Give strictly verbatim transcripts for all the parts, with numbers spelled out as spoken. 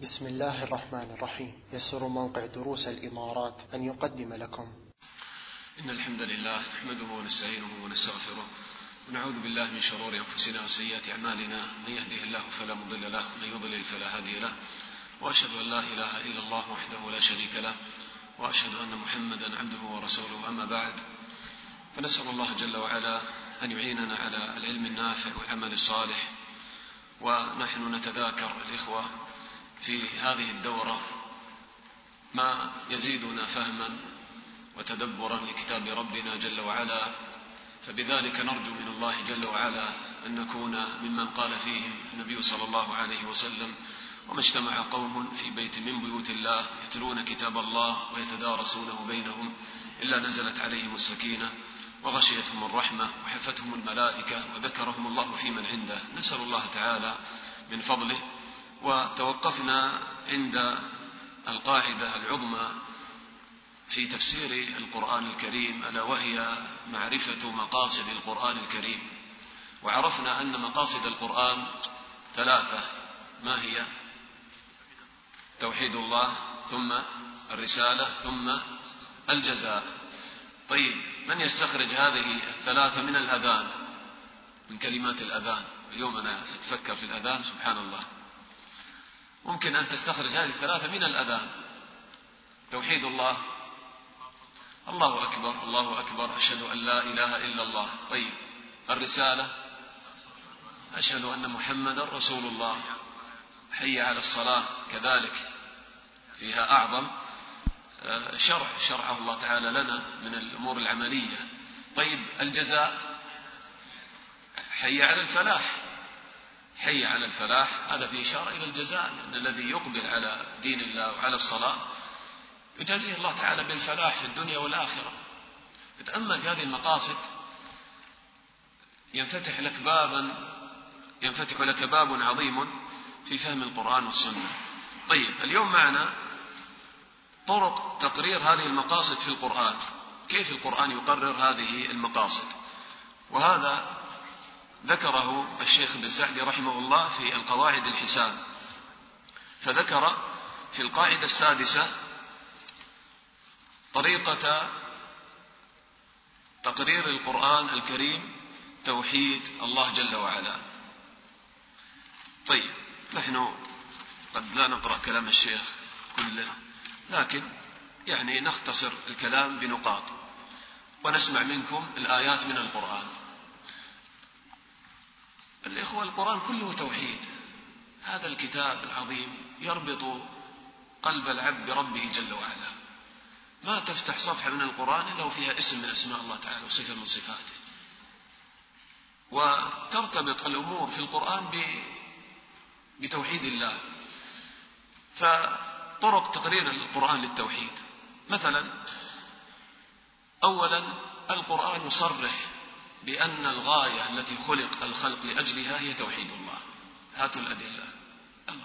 بسم الله الرحمن الرحيم. يسر موقع دروس الإمارات أن يقدم لكم إن الحمد لله نحمده ونستعينه ونستغفره ونعوذ بالله من شرور أنفسنا وسيئات أعمالنا، من يهده الله فلا مضل له ومن يضلل فلا هادي له، وأشهد أن لا إله إلا الله وحده لا شريك له، وأشهد أن محمدا عبده ورسوله. أما بعد، فنسأل الله جل وعلا أن يعيننا على العلم النافع والعمل الصالح. ونحن نتذاكر الإخوة في هذه الدورة ما يزيدنا فهما وتدبرا لكتاب ربنا جل وعلا، فبذلك نرجو من الله جل وعلا أن نكون ممن قال فيهم النبي صلى الله عليه وسلم: وما اجتمع قوم في بيت من بيوت الله يتلون كتاب الله ويتدارسونه بينهم إلا نزلت عليهم السكينة وغشيتهم الرحمة وحفتهم الملائكة وذكرهم الله في من عنده. نسأل الله تعالى من فضله. وتوقفنا عند القاعدة العظمى في تفسير القرآن الكريم، ألا وهي معرفة مقاصد القرآن الكريم. وعرفنا أن مقاصد القرآن ثلاثة: ما هي؟ توحيد الله، ثم الرسالة، ثم الجزاء. طيب، من يستخرج هذه الثلاثة من الأذان، من كلمات الأذان؟ اليوم أنا أتفكر في الأذان، سبحان الله، ممكن أن تستخرج هذه الثلاثة من الأذان. توحيد الله، الله أكبر الله أكبر، أشهد أن لا إله إلا الله. طيب، الرسالة، أشهد أن محمدا رسول الله. حي على الصلاة، كذلك فيها أعظم شرع شرعه الله تعالى لنا من الأمور العملية. طيب، الجزاء، حي على الفلاح، حي على الفلاح، هذا فيه إشارة إلى الجزاء، لأن الذي يقبل على دين الله وعلى الصلاة يجازيه الله تعالى بالفلاح في الدنيا والآخرة. تتأمل هذه المقاصد ينفتح لك بابا ينفتح لك باب عظيم في فهم القرآن والسنة. طيب، اليوم معنا طرق تقرير هذه المقاصد في القرآن، كيف القرآن يقرر هذه المقاصد، وهذا ذكره الشيخ ابن سعدي رحمه الله في القواعد الحسان. فذكر في القاعدة السادسة طريقة تقرير القرآن الكريم توحيد الله جل وعلا. طيب، نحن قد لا نقرأ كلام الشيخ كله، لكن يعني نختصر الكلام بنقاط ونسمع منكم الآيات من القرآن. الإخوة، القرآن كله توحيد. هذا الكتاب العظيم يربط قلب العبد بربه جل وعلا. ما تفتح صفحة من القرآن إلا وفيها اسم من أسماء الله تعالى وصفة من صفاته. وترتبط الأمور في القرآن بتوحيد الله. فطرق تقرير القرآن للتوحيد: مثلا، أولا القرآن يصرح بأن الغاية التي خلق الخلق لأجلها هي توحيد الله. هاتوا الأدلة. الله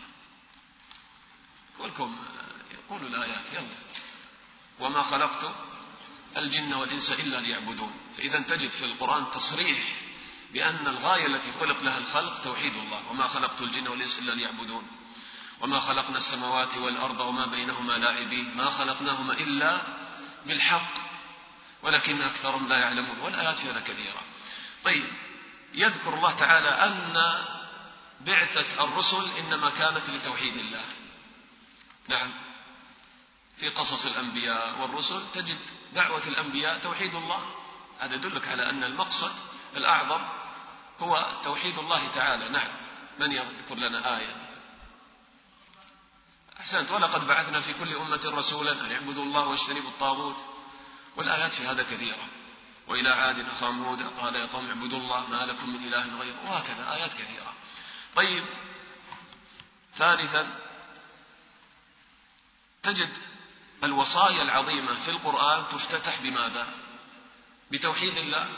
كلكم يقولوا الآيات، يلا: وما خلقت الجن والإنس إلا ليعبدون. فإذا تجد في القرآن تصريح بأن الغاية التي خلق لها الخلق توحيد الله: وما خلقت الجن والإنس إلا ليعبدون، وما خلقنا السماوات والأرض وما بينهما لاعبين، ما خلقناهما إلا بالحق ولكن أكثرهم لا يعلمون. والآيات فيها كثيرة. طيب، يذكر الله تعالى أن بعثة الرسل إنما كانت لتوحيد الله. نعم، في قصص الأنبياء والرسل تجد دعوة الأنبياء توحيد الله. هذا يدلك على أن المقصد الأعظم هو توحيد الله تعالى. نعم، من يذكر لنا آية؟ أحسنت: ولقد بعثنا في كل أمة رسولا أن يعبدوا الله واجتنبوا الطاغوت. والآيات في هذا كثيرة: وإلى عاد أخاهم هودا قال يا قوم اعبدوا الله ما لكم من إله غيره، وهكذا آيات كثيرة. طيب، ثالثا تجد الوصايا العظيمة في القرآن تفتتح بماذا؟ بتوحيد الله: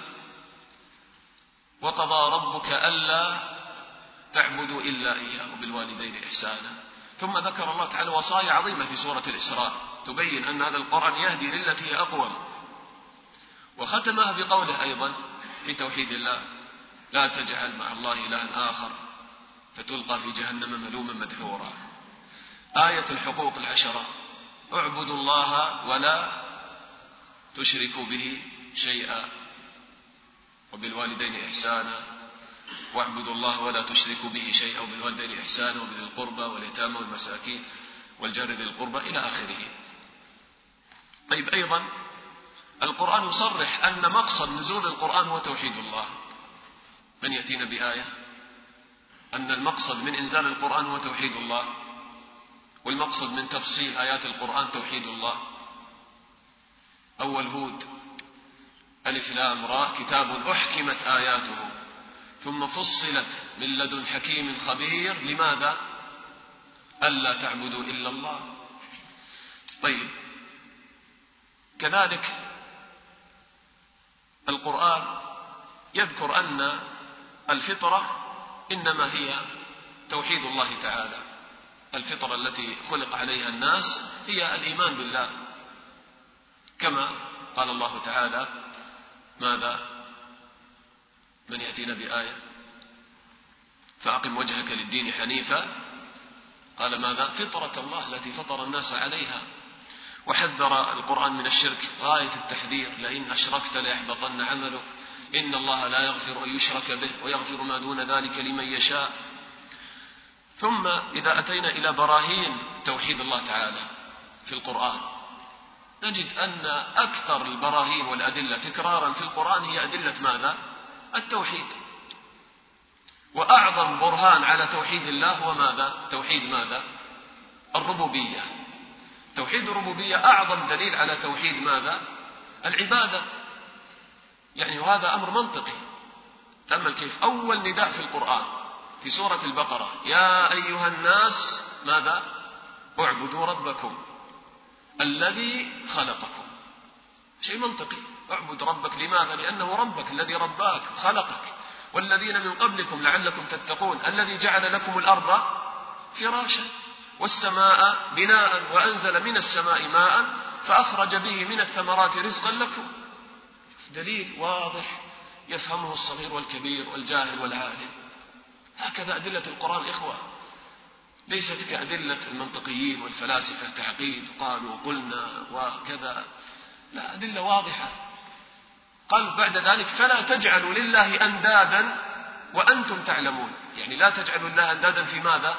وقضى ربك ألا تعبدوا إلا إياه وبالوالدين إحسانا. ثم ذكر الله تعالى وصايا عظيمة في سورة الإسراء تبين أن هذا القرآن يهدي للتي هي أقوم. وختمها بقوله أيضا في توحيد الله: لا تجعل مع الله إلها آخر فتلقى في جهنم ملوما مدحورا. آية الحقوق العشرة: اعبدوا الله ولا تشركوا به شيئا وبالوالدين إحسانا، واعبدوا الله ولا تشركوا به شيئا وبالوالدين إحسانا وبذي القربى واليتامى والمساكين والجار ذي القربى إلى آخره. طيب، أيضا القرآن يصرح أن مقصد نزول القرآن هو توحيد الله. من يأتينا بآية أن المقصد من إنزال القرآن هو توحيد الله، والمقصد من تفصيل آيات القرآن توحيد الله. أول هود: ألف لام را كتاب أحكمت آياته ثم فصلت من لدن حكيم خبير. لماذا؟ ألا تعبدوا إلا الله. طيب، كذلك القرآن يذكر أن الفطرة إنما هي توحيد الله تعالى. الفطرة التي خلق عليها الناس هي الإيمان بالله، كما قال الله تعالى: ماذا؟ من يأتينا بآية؟ فأقم وجهك للدين حنيفا. قال ماذا؟ فطرة الله التي فطر الناس عليها. وحذر القرآن من الشرك غاية التحذير: لئن أشركت ليحبطن عملك إن الله لا يغفر أن يشرك به ويغفر ما دون ذلك لمن يشاء. ثم إذا أتينا إلى براهين توحيد الله تعالى في القرآن، نجد أن أكثر البراهين والأدلة تكرارا في القرآن هي أدلة ماذا؟ التوحيد. وأعظم برهان على توحيد الله هو ماذا؟ توحيد ماذا؟ الربوبية. توحيد الربوبية أعظم دليل على توحيد ماذا؟ العبادة. يعني وهذا أمر منطقي. تأمل كيف أول نداء في القرآن في سورة البقرة: يا أيها الناس ماذا؟ اعبدوا ربكم الذي خلقكم. شيء منطقي، اعبد ربك. لماذا؟ لأنه ربك الذي رباك خلقك، والذين من قبلكم لعلكم تتقون، الذي جعل لكم الأرض فراشا والسماء بناء وأنزل من السماء ماء فأخرج به من الثمرات رزقا لكم. دليل واضح يفهمه الصغير والكبير والجاهل والعالم. هكذا أدلة القرآن إخوة، ليست كأدلة المنطقيين والفلاسفة تعقيد قالوا قلنا وكذا، لا، أدلة واضحة. قال بعد ذلك: فلا تجعلوا لله أندادا وأنتم تعلمون. يعني لا تجعلوا الله أندادا في ماذا؟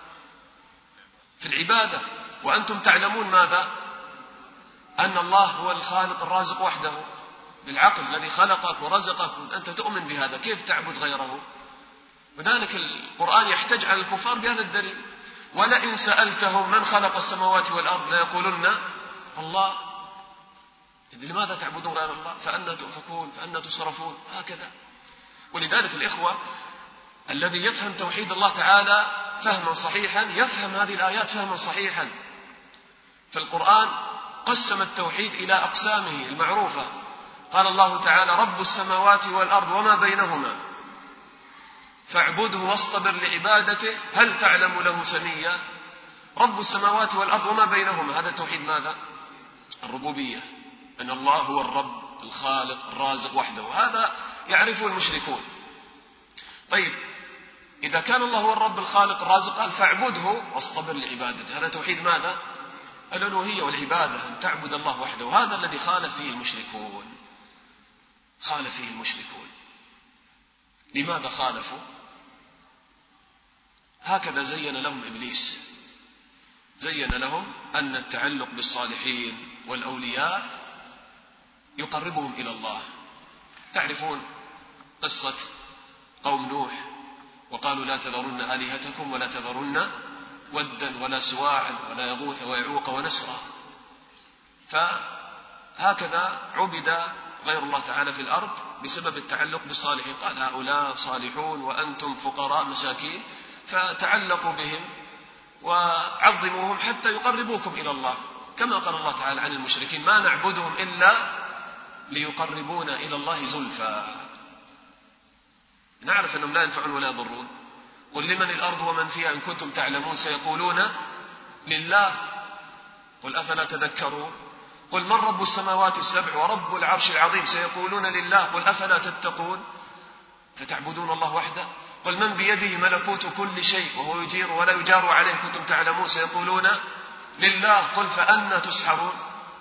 في العبادة، وأنتم تعلمون ماذا؟ أن الله هو الخالق الرازق وحده بالعقل، الذي خلقك ورزقك، أنت تؤمن بهذا، كيف تعبد غيره؟ وذلك القرآن يحتج على الكفار بهذا الدليل: ولئن سألتهم من خلق السماوات والأرض ليقولن الله. لماذا تعبدون غير الله؟ فأنا تؤفكون، فأنا تصرفون. هكذا. ولذلك الإخوة الذي يفهم توحيد الله تعالى فهما صحيحا يفهم هذه الآيات فهما صحيحا. فالقرآن قسم التوحيد إلى أقسامه المعروفة. قال الله تعالى: رب السماوات والأرض وما بينهما فاعبده واصطبر لعبادته هل تعلم له سميا. رب السماوات والأرض وما بينهما، هذا توحيد ماذا؟ الربوبية، أن الله هو الرب الخالق الرازق وحده، هذا يعرفه المشركون. طيب، إذا كان الله هو الرب الخالق الرازق قال فاعبده واصطبر لعبادته، هذا توحيد ماذا؟ الألوهية والعبادة، أن تعبد الله وحده. وهذا الذي خالف فيه المشركون، خالف فيه المشركون. لماذا خالفوا؟ هكذا زين لهم إبليس، زين لهم أن التعلق بالصالحين والأولياء يقربهم إلى الله. تعرفون قصة قوم نوح، وقالوا لا تذرن آلهتكم ولا تذرن ودا ولا سواعا ولا يغوث ويعوق ونسرا. فهكذا عبد غير الله تعالى في الأرض بسبب التعلق بالصالحين. قال هؤلاء صالحون وأنتم فقراء مساكين، فتعلقوا بهم وعظموهم حتى يقربوكم إلى الله، كما قال الله تعالى عن المشركين: ما نعبدهم إلا ليقربونا إلى الله زلفى. نعرف أنهم لا ينفعون ولا يضرون. قل لمن الأرض ومن فيها إن كنتم تعلمون سيقولون لله قل أفلا تذكرون. قل من رب السماوات السبع ورب العرش العظيم سيقولون لله قل أفلا تتقون. فتعبدون الله وحده. قل من بيده ملكوت كل شيء وهو يجير ولا يجار عليه كنتم تعلمون سيقولون لله قل فأنى تسحرون.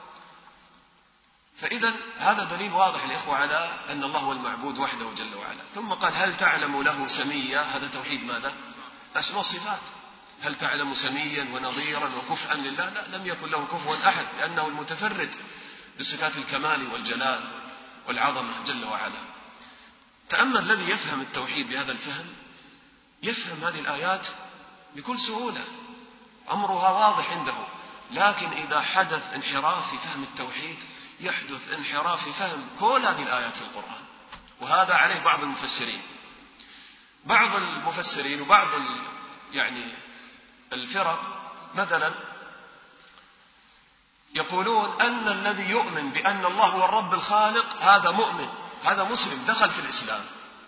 فإذا هذا دليل واضح الإخوة على أن الله هو المعبود وحده جل وعلا. ثم قال هل تعلم له سميا، هذا توحيد ماذا؟ أسماء الصفات. هل تعلم سميا ونظيرا وكفءا لله؟ لا، لم يكن له كفوا أحد، لأنه المتفرد بصفات الكمال والجلال والعظمة جل وعلا. تأمل الذي يفهم التوحيد بهذا الفهم يفهم هذه الآيات بكل سهولة، أمرها واضح عنده. لكن إذا حدث انحراف في فهم التوحيد يحدث انحراف في فهم كل هذه الآيات في القرآن، وهذا عليه بعض المفسرين. بعض المفسرين وبعض يعني الفرق مثلا يقولون أن الذي يؤمن بأن الله هو الرب الخالق هذا مؤمن، هذا مسلم دخل في الإسلام.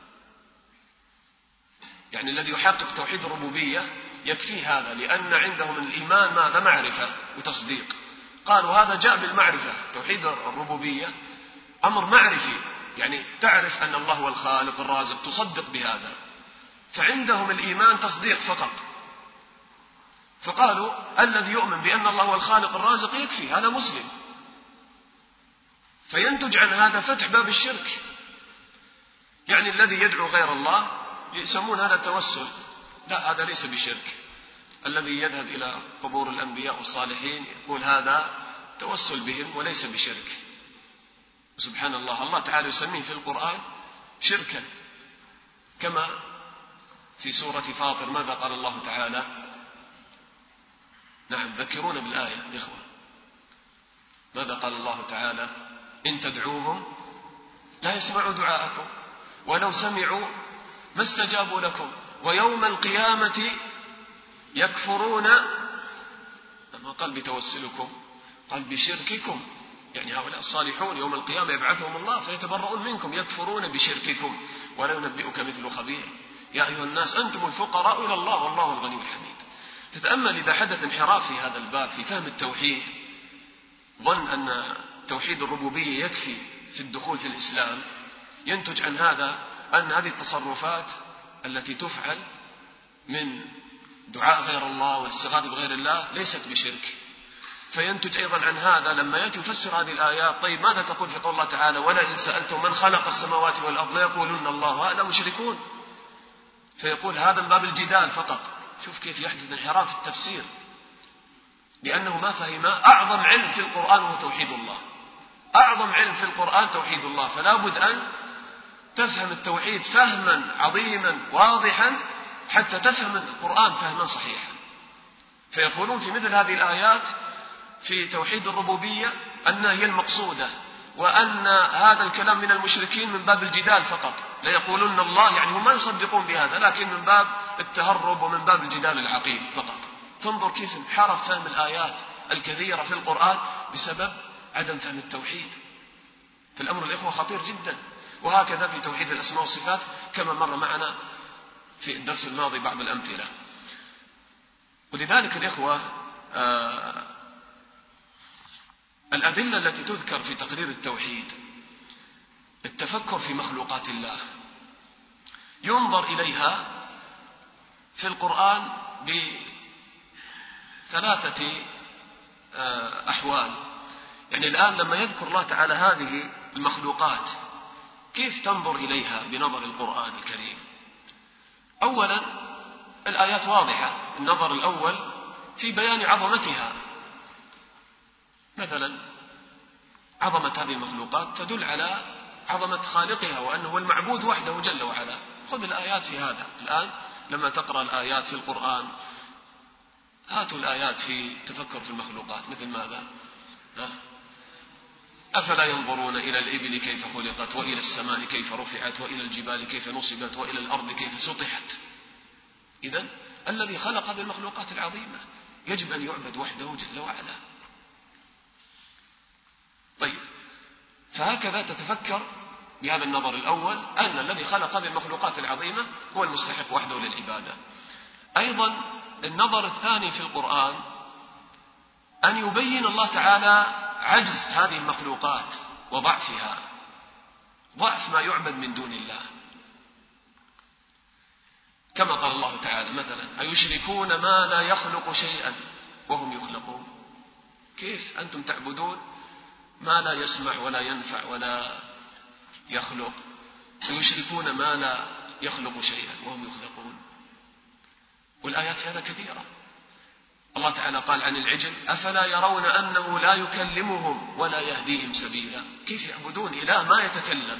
يعني الذي يحقق توحيد الربوبية يكفي هذا، لأن عندهم الإيمان ماذا؟ معرفة وتصديق. قالوا هذا جاء بالمعرفة، توحيد الربوبية أمر معرفي، يعني تعرف أن الله هو الخالق الرازق، تصدق بهذا. فعندهم الإيمان تصديق فقط. فقالوا الذي يؤمن بأن الله هو الخالق الرازق يكفي، هذا مسلم. فينتج عن هذا فتح باب الشرك. يعني الذي يدعو غير الله يسمون هذا توسل، لا، هذا ليس بشرك. الذي يذهب إلى قبور الأنبياء والصالحين يقول هذا توسل بهم وليس بشرك. سبحان الله، الله تعالى يسميه في القرآن شركا، كما في سورة فاطر ماذا قال الله تعالى؟ نعم، ذكرونا بالآية يا إخوة. ماذا قال الله تعالى؟ إن تدعوهم لا يسمعوا دعاءكم ولو سمعوا ما استجابوا لكم ويوم القيامة يكفرون. لما قال بتوسلكم قال بشرككم، يعني هؤلاء الصالحون يوم القيامة يبعثهم الله فيتبرؤون منكم، يكفرون بشرككم ولا ينبئك مثل خبير. يا أيها الناس أنتم الفقراء إلى الله والله الغني الحميد. تتأمل إذا حدث انحراف في هذا الباب في فهم التوحيد، ظن أن توحيد الربوبية يكفي في الدخول في الإسلام، ينتج عن هذا أن هذه التصرفات التي تفعل من دعاء غير الله والاستغاثة بغير الله ليست بشرك. فينتج أيضا عن هذا لما يأتي يفسر هذه الآيات، طيب ماذا تقول في قول الله تعالى ولئن سألتم من خلق السماوات والأرض ليقولن الله، هؤلاء مشركون. فيقول هذا من باب الجدال فقط. شوف كيف يحدث انحراف في التفسير، لأنه ما فهم أعظم علم في القرآن هو توحيد الله. أعظم علم في القرآن توحيد الله، فلا بد أن تفهم التوحيد فهما عظيما واضحا حتى تفهم القرآن فهما صحيحا. فيقولون في مثل هذه الآيات في توحيد الربوبية أنها هي المقصودة، وأن هذا الكلام من المشركين من باب الجدال فقط. لا يقولون الله، يعني هم ما يصدقون بهذا، لكن من باب التهرب ومن باب الجدال العقيم فقط. تنظر كيف انحرف فهم الآيات الكثيرة في القرآن بسبب عدم فهم التوحيد. فالأمر الإخوة خطير جدا. وهكذا في توحيد الأسماء والصفات كما مر معنا في الدرس الماضي بعض الأمثلة. ولذلك الإخوة آه الأدلة التي تذكر في تقرير التوحيد التفكر في مخلوقات الله، ينظر إليها في القرآن بثلاثة أحوال. يعني الآن لما يذكر الله تعالى هذه المخلوقات كيف تنظر إليها بنظر القرآن الكريم؟ أولا الآيات واضحة. النظر الأول في بيان عظمتها، مثلا عظمة هذه المخلوقات تدل على عظمة خالقها وأنه هو المعبود وحده جل وعلا. خذ الآيات في هذا. الآن لما تقرأ الآيات في القرآن هاتوا الآيات في تفكر في المخلوقات مثل ماذا؟ أفلا ينظرون إلى الإبل كيف خلقت وإلى السماء كيف رفعت وإلى الجبال كيف نصبت وإلى الأرض كيف سطحت. إذن الذي خلق هذه المخلوقات العظيمة يجب أن يعبد وحده جل وعلا. طيب، فهكذا تتفكر بهذا النظر الأول أن الذي خلق هذه المخلوقات العظيمة هو المستحق وحده للعبادة. أيضا النظر الثاني في القرآن أن يبين الله تعالى عجز هذه المخلوقات وضعفها، ضعف ما يعبد من دون الله. كما قال الله تعالى مثلا: أيشركون ما لا يخلق شيئا وهم يخلقون. كيف أنتم تعبدون ما لا يسمع ولا ينفع ولا يخلق؟ أيشركون ما لا يخلق شيئا وهم يخلقون. والآيات هذا كثيرة. الله تعالى قال عن العجل: أفلا يرون أنه لا يكلمهم ولا يهديهم سبيلا. كيف يعبدون إله ما يتكلم؟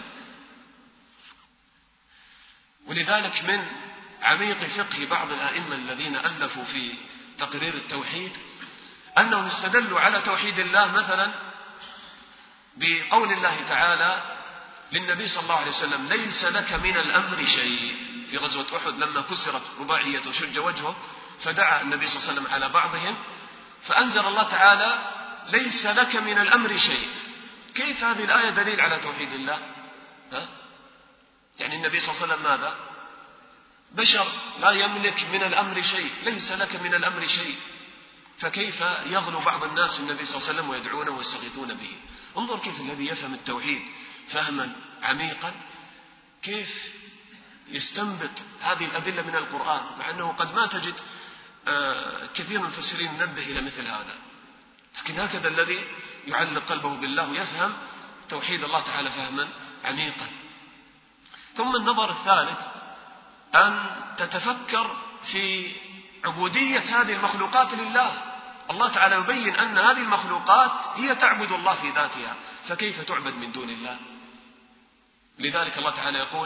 ولذلك من عميق فقه بعض الآئمة الذين ألفوا في تقرير التوحيد أنهم استدلوا على توحيد الله مثلا بقول الله تعالى للنبي صلى الله عليه وسلم: ليس لك من الأمر شيء. في غزوة أحد لما كسرت رباعية وشج وجهه فدعا النبي صلى الله عليه وسلم على بعضهم، فأنزل الله تعالى: ليس لك من الأمر شيء. كيف هذه الآية دليل على توحيد الله؟ ها؟ يعني النبي صلى الله عليه وسلم ماذا؟ بشر لا يملك من الأمر شيء، ليس لك من الأمر شيء، فكيف يغلو بعض الناس النبي صلى الله عليه وسلم ويدعونه ويستغيثون به؟ انظر كيف الذي يفهم التوحيد فهما عميقا كيف يستنبط هذه الأدلة من القرآن، مع أنه قد ما تجد كثير من المفسرين ينبه إلى مثل هذا. لكن هكذا الذي يعلق قلبه بالله ويفهم توحيد الله تعالى فهما عميقا. ثم النظر الثالث أن تتفكر في عبودية هذه المخلوقات لله. الله تعالى يبين أن هذه المخلوقات هي تعبد الله في ذاتها، فكيف تعبد من دون الله؟ لذلك الله تعالى يقول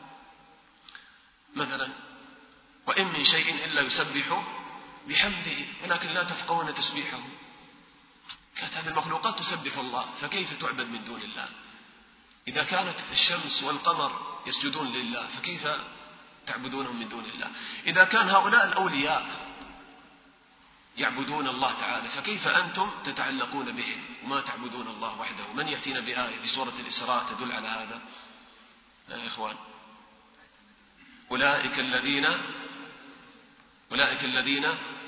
مثلا: وإن من شيء إلا يسبح بحمده ولكن لا تفقهون تسبيحه. كانت هذه المخلوقات تسبح الله، فكيف تعبد من دون الله؟ إذا كانت الشمس والقمر يسجدون لله، فكيف تعبدونهم من دون الله؟ إذا كان هؤلاء الأولياء يعبدون الله تعالى، فكيف أنتم تتعلقون بهم وما تعبدون الله وحده؟ من يأتينا بآية في سورة الإسراء تدل على هذا يا إخوان؟ أولئك الذين أولئك الذين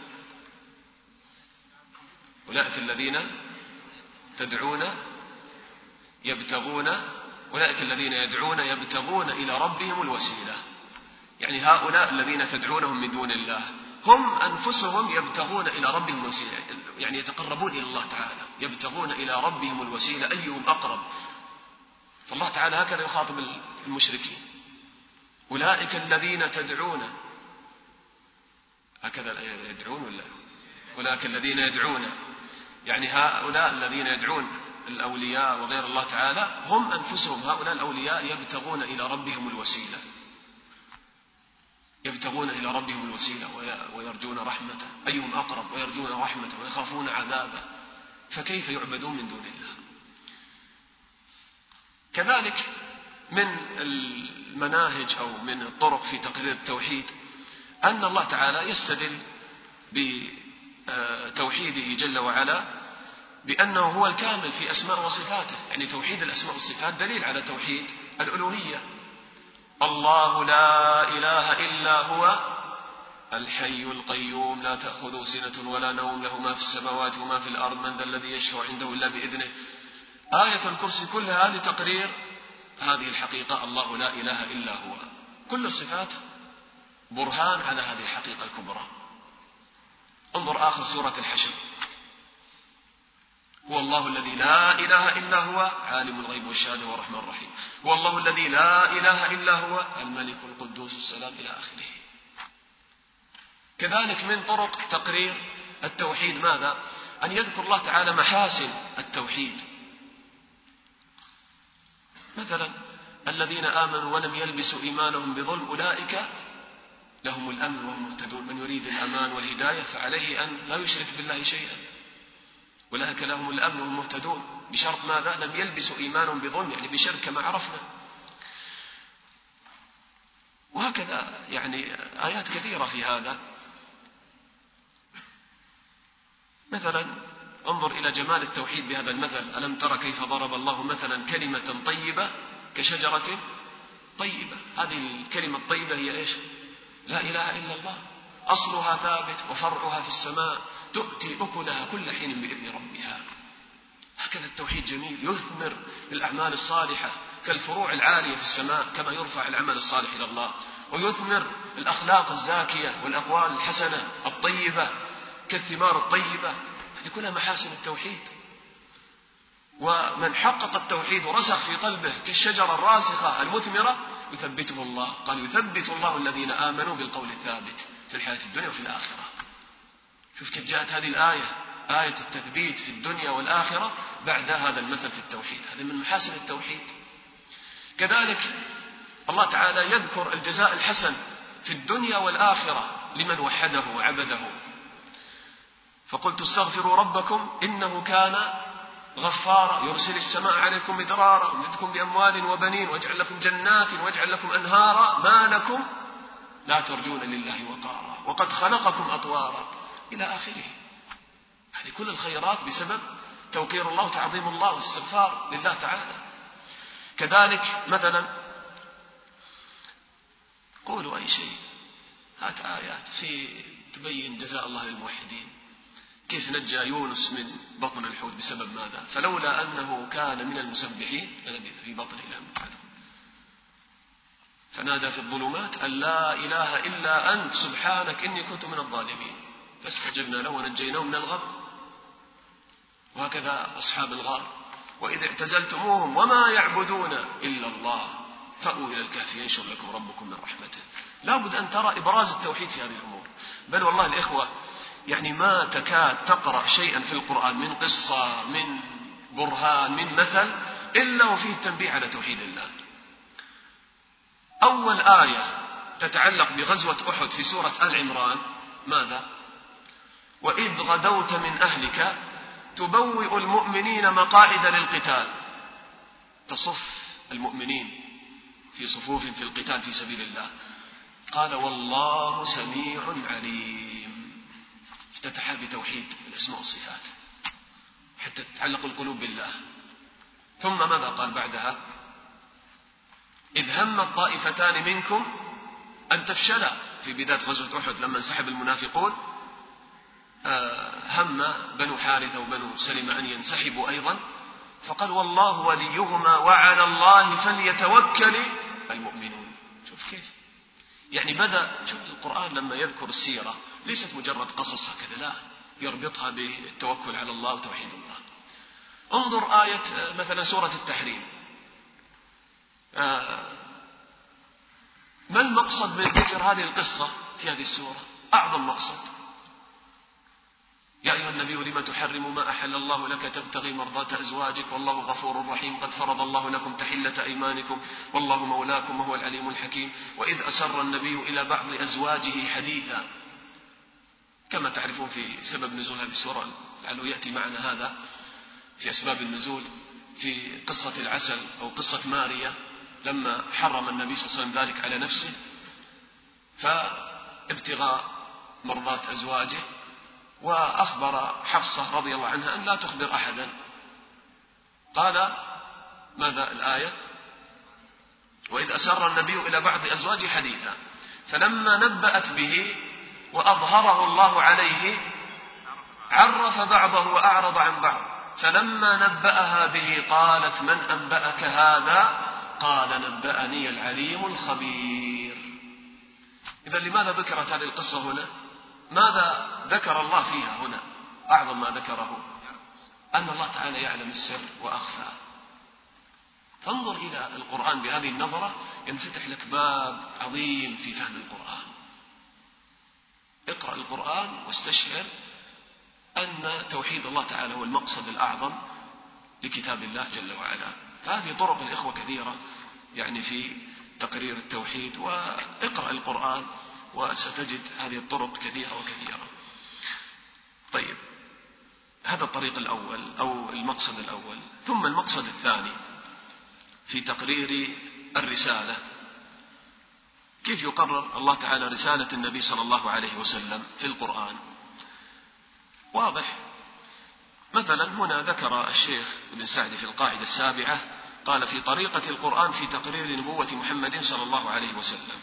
أولئك الذين تدعون يبتغون أولئك الذين يدعون يبتغون إلى ربهم الوسيلة. يعني هؤلاء الذين تدعونهم من دون الله هم أنفسهم يبتغون إلى ربهم الوسيلة، يعني يتقربون إلى الله تعالى، يبتغون إلى ربهم الوسيلة أيهم أقرب. فالله تعالى هكذا يخاطب المشركين: أولئك الذين تدعون، هكذا يدعون ولا أولئك الذين يدعون، يعني هؤلاء الذين يدعون الأولياء وغير الله تعالى هم أنفسهم هؤلاء الأولياء يبتغون إلى ربهم الوسيلة، يبتغون إلى ربهم الوسيلة ويرجون رحمته أيهم أقرب، ويرجون رحمته ويخافون عذابه، فكيف يعبدون من دون الله؟ كذلك من المناهج أو من الطرق في تقرير التوحيد أن الله تعالى يستدل بتوحيده جل وعلا بأنه هو الكامل في أسماء وصفاته. يعني توحيد الأسماء والصفات دليل على توحيد الألوهية. الله لا إله إلا هو الحي القيوم لا تأخذه سنة ولا نوم له ما في السماوات وما في الأرض من ذا الذي يشفع عنده إلا بإذنه. آية الكرسي كلها لتقرير هذه الحقيقة: الله لا إله إلا هو. كل الصفات برهان على هذه الحقيقة الكبرى. انظر آخر سورة الحشر: هو الله الذي لا إله إلا هو عالم الغيب والشهادة والرحمن الرحيم. هو الله الذي لا إله إلا هو الملك القدوس السلام إلى آخره. كذلك من طرق تقرير التوحيد ماذا؟ أن يذكر الله تعالى محاسن التوحيد. مثلا: الذين آمنوا ولم يلبسوا إيمانهم بظلم أولئك لهم الأمن وهم مهتدون. من يريد الأمان والهداية فعليه أن لا يشرك بالله شيئا، أولئك لهم الأمن وهم مهتدون، بشرط ماذا؟ لم يلبسوا إيمانهم بظلم، يعني بشرك كما عرفنا. وهكذا يعني آيات كثيرة في هذا. مثلا انظر إلى جمال التوحيد بهذا المثل: ألم تر كيف ضرب الله مثلا كلمة طيبة كشجرة طيبة. هذه الكلمة الطيبة هي إيش؟ لا إله إلا الله، أصلها ثابت وفرعها في السماء تؤتي أكلها كل حين بإذن ربها. هكذا التوحيد جميل، يثمر الأعمال الصالحة كالفروع العالية في السماء، كما يرفع العمل الصالح إلى الله ويثمر الأخلاق الزاكية والأقوال الحسنة الطيبة كالثمار الطيبة. هذه كلها محاسن التوحيد. ومن حقق التوحيد ورسخ في قلبه كالشجرة الراسخة المثمرة يثبته الله. قال يثبت الله الذين آمنوا بالقول الثابت في الحياة الدنيا وفي الآخرة. شوف كيف جاءت هذه الآية، آية التثبيت في الدنيا والآخرة بعد هذا المثل في التوحيد. هذا من محاسن التوحيد. كذلك الله تعالى يذكر الجزاء الحسن في الدنيا والآخرة لمن وحده وعبده. فقلت استغفروا ربكم إنه كان غفارا يرسل السماء عليكم مدرارا ويمددكم بأموال وبنين ويجعل لكم جنات ويجعل لكم أنهارا ما لكم لا ترجون لله وقارا وقد خلقكم أطوارا إلى آخره. هذه كل الخيرات بسبب توقير الله وتعظيم الله والاستغفار لله تعالى. كذلك مثلا قولوا أي شيء، هات آيات في تبين جزاء الله للموحدين. كيف نجى يونس من بطن الحوت بسبب ماذا؟ فلولا أنه كان من المسبحين للبث في بطنه إلى يوم يبعثون. فنادى في الظلمات أن لا إله إلا أنت سبحانك إني كنت من الظالمين فاستجبنا له ونجيناه من الغم. وهكذا أصحاب الغار وإذ اعتزلتموهم وما يعبدون إلا الله فأووا إلى الكهف ينشر لكم ربكم من رحمته. لا بد أن ترى إبراز التوحيد في هذه الأمور. بل والله الإخوة يعني ما تكاد تقرأ شيئا في القرآن من قصة من برهان من مثل إلا وفيه التنبيه على توحيد الله. أول آية تتعلق بغزوة أحد في سورة آل عمران ماذا؟ وإذ غدوت من أهلك تبوئ المؤمنين مقاعد للقتال. تصف المؤمنين في صفوف في القتال في سبيل الله. قال والله سميع عليم. افتتح بتوحيد الأسماء والصفات حتى تتعلق القلوب بالله. ثم ماذا قال بعدها؟ إذ هم الطائفتان منكم أن تفشلا في بداية غزوة أحد لما انسحب المنافقون هم بنو حارثة وبنو سلمة أن ينسحبوا أيضا فقال والله وليهما وعلى الله فليتوكل المؤمنون. شوف كيف يعني بدأ. شوف القرآن لما يذكر السيرة ليست مجرد قصص هكذا، لا، يربطها بالتوكل على الله وتوحيد الله. انظر آية مثلا سورة التحريم. ما المقصد من ذكر هذه القصة في هذه السورة؟ أعظم مقصد. يا أيها النبي لما تحرم ما أحل الله لك تبتغي مرضات أزواجك والله غفور رحيم قد فرض الله لكم تحلة أيمانكم والله مولاكم وهو العليم الحكيم. وإذ أسر النبي إلى بعض أزواجه حديثا كما تعرفون في سبب نزول هذه السورة لعله يأتي معنا هذا في أسباب النزول في قصة العسل أو قصة ماريا لما حرم النبي صلى الله عليه وسلم ذلك على نفسه فابتغاء مرضات أزواجه وأخبر حفصة رضي الله عنها أن لا تخبر أحدا. قال ماذا الآية؟ وإذ أسر النبي إلى بعض أزواجه حديثا فلما نبأت به وأظهره الله عليه عرف بعضه وأعرض عن بعض فلما نبأها به قالت من أنبأك هذا؟ قال نبأني العليم الخبير. إذا لماذا ذكرت هذه القصة هنا؟ ماذا ذكر الله فيها هنا؟ أعظم ما ذكره أن الله تعالى يعلم السر وأخفى. فانظر إلى القرآن بهذه النظرة ينفتح لك باب عظيم في فهم القرآن. اقرأ القرآن واستشعر أن توحيد الله تعالى هو المقصد الأعظم لكتاب الله جل وعلا. فهذه طرق الإخوة كثيرة يعني في تقرير التوحيد. واقرأ القرآن وستجد هذه الطرق كثيرة وكثيرة. طيب هذا الطريق الأول أو المقصد الأول. ثم المقصد الثاني في تقرير الرسالة. كيف يقرر الله تعالى رسالة النبي صلى الله عليه وسلم في القرآن؟ واضح. مثلا هنا ذكر الشيخ ابن سعد في القاعدة السابعة قال في طريقة القرآن في تقرير نبوة محمد صلى الله عليه وسلم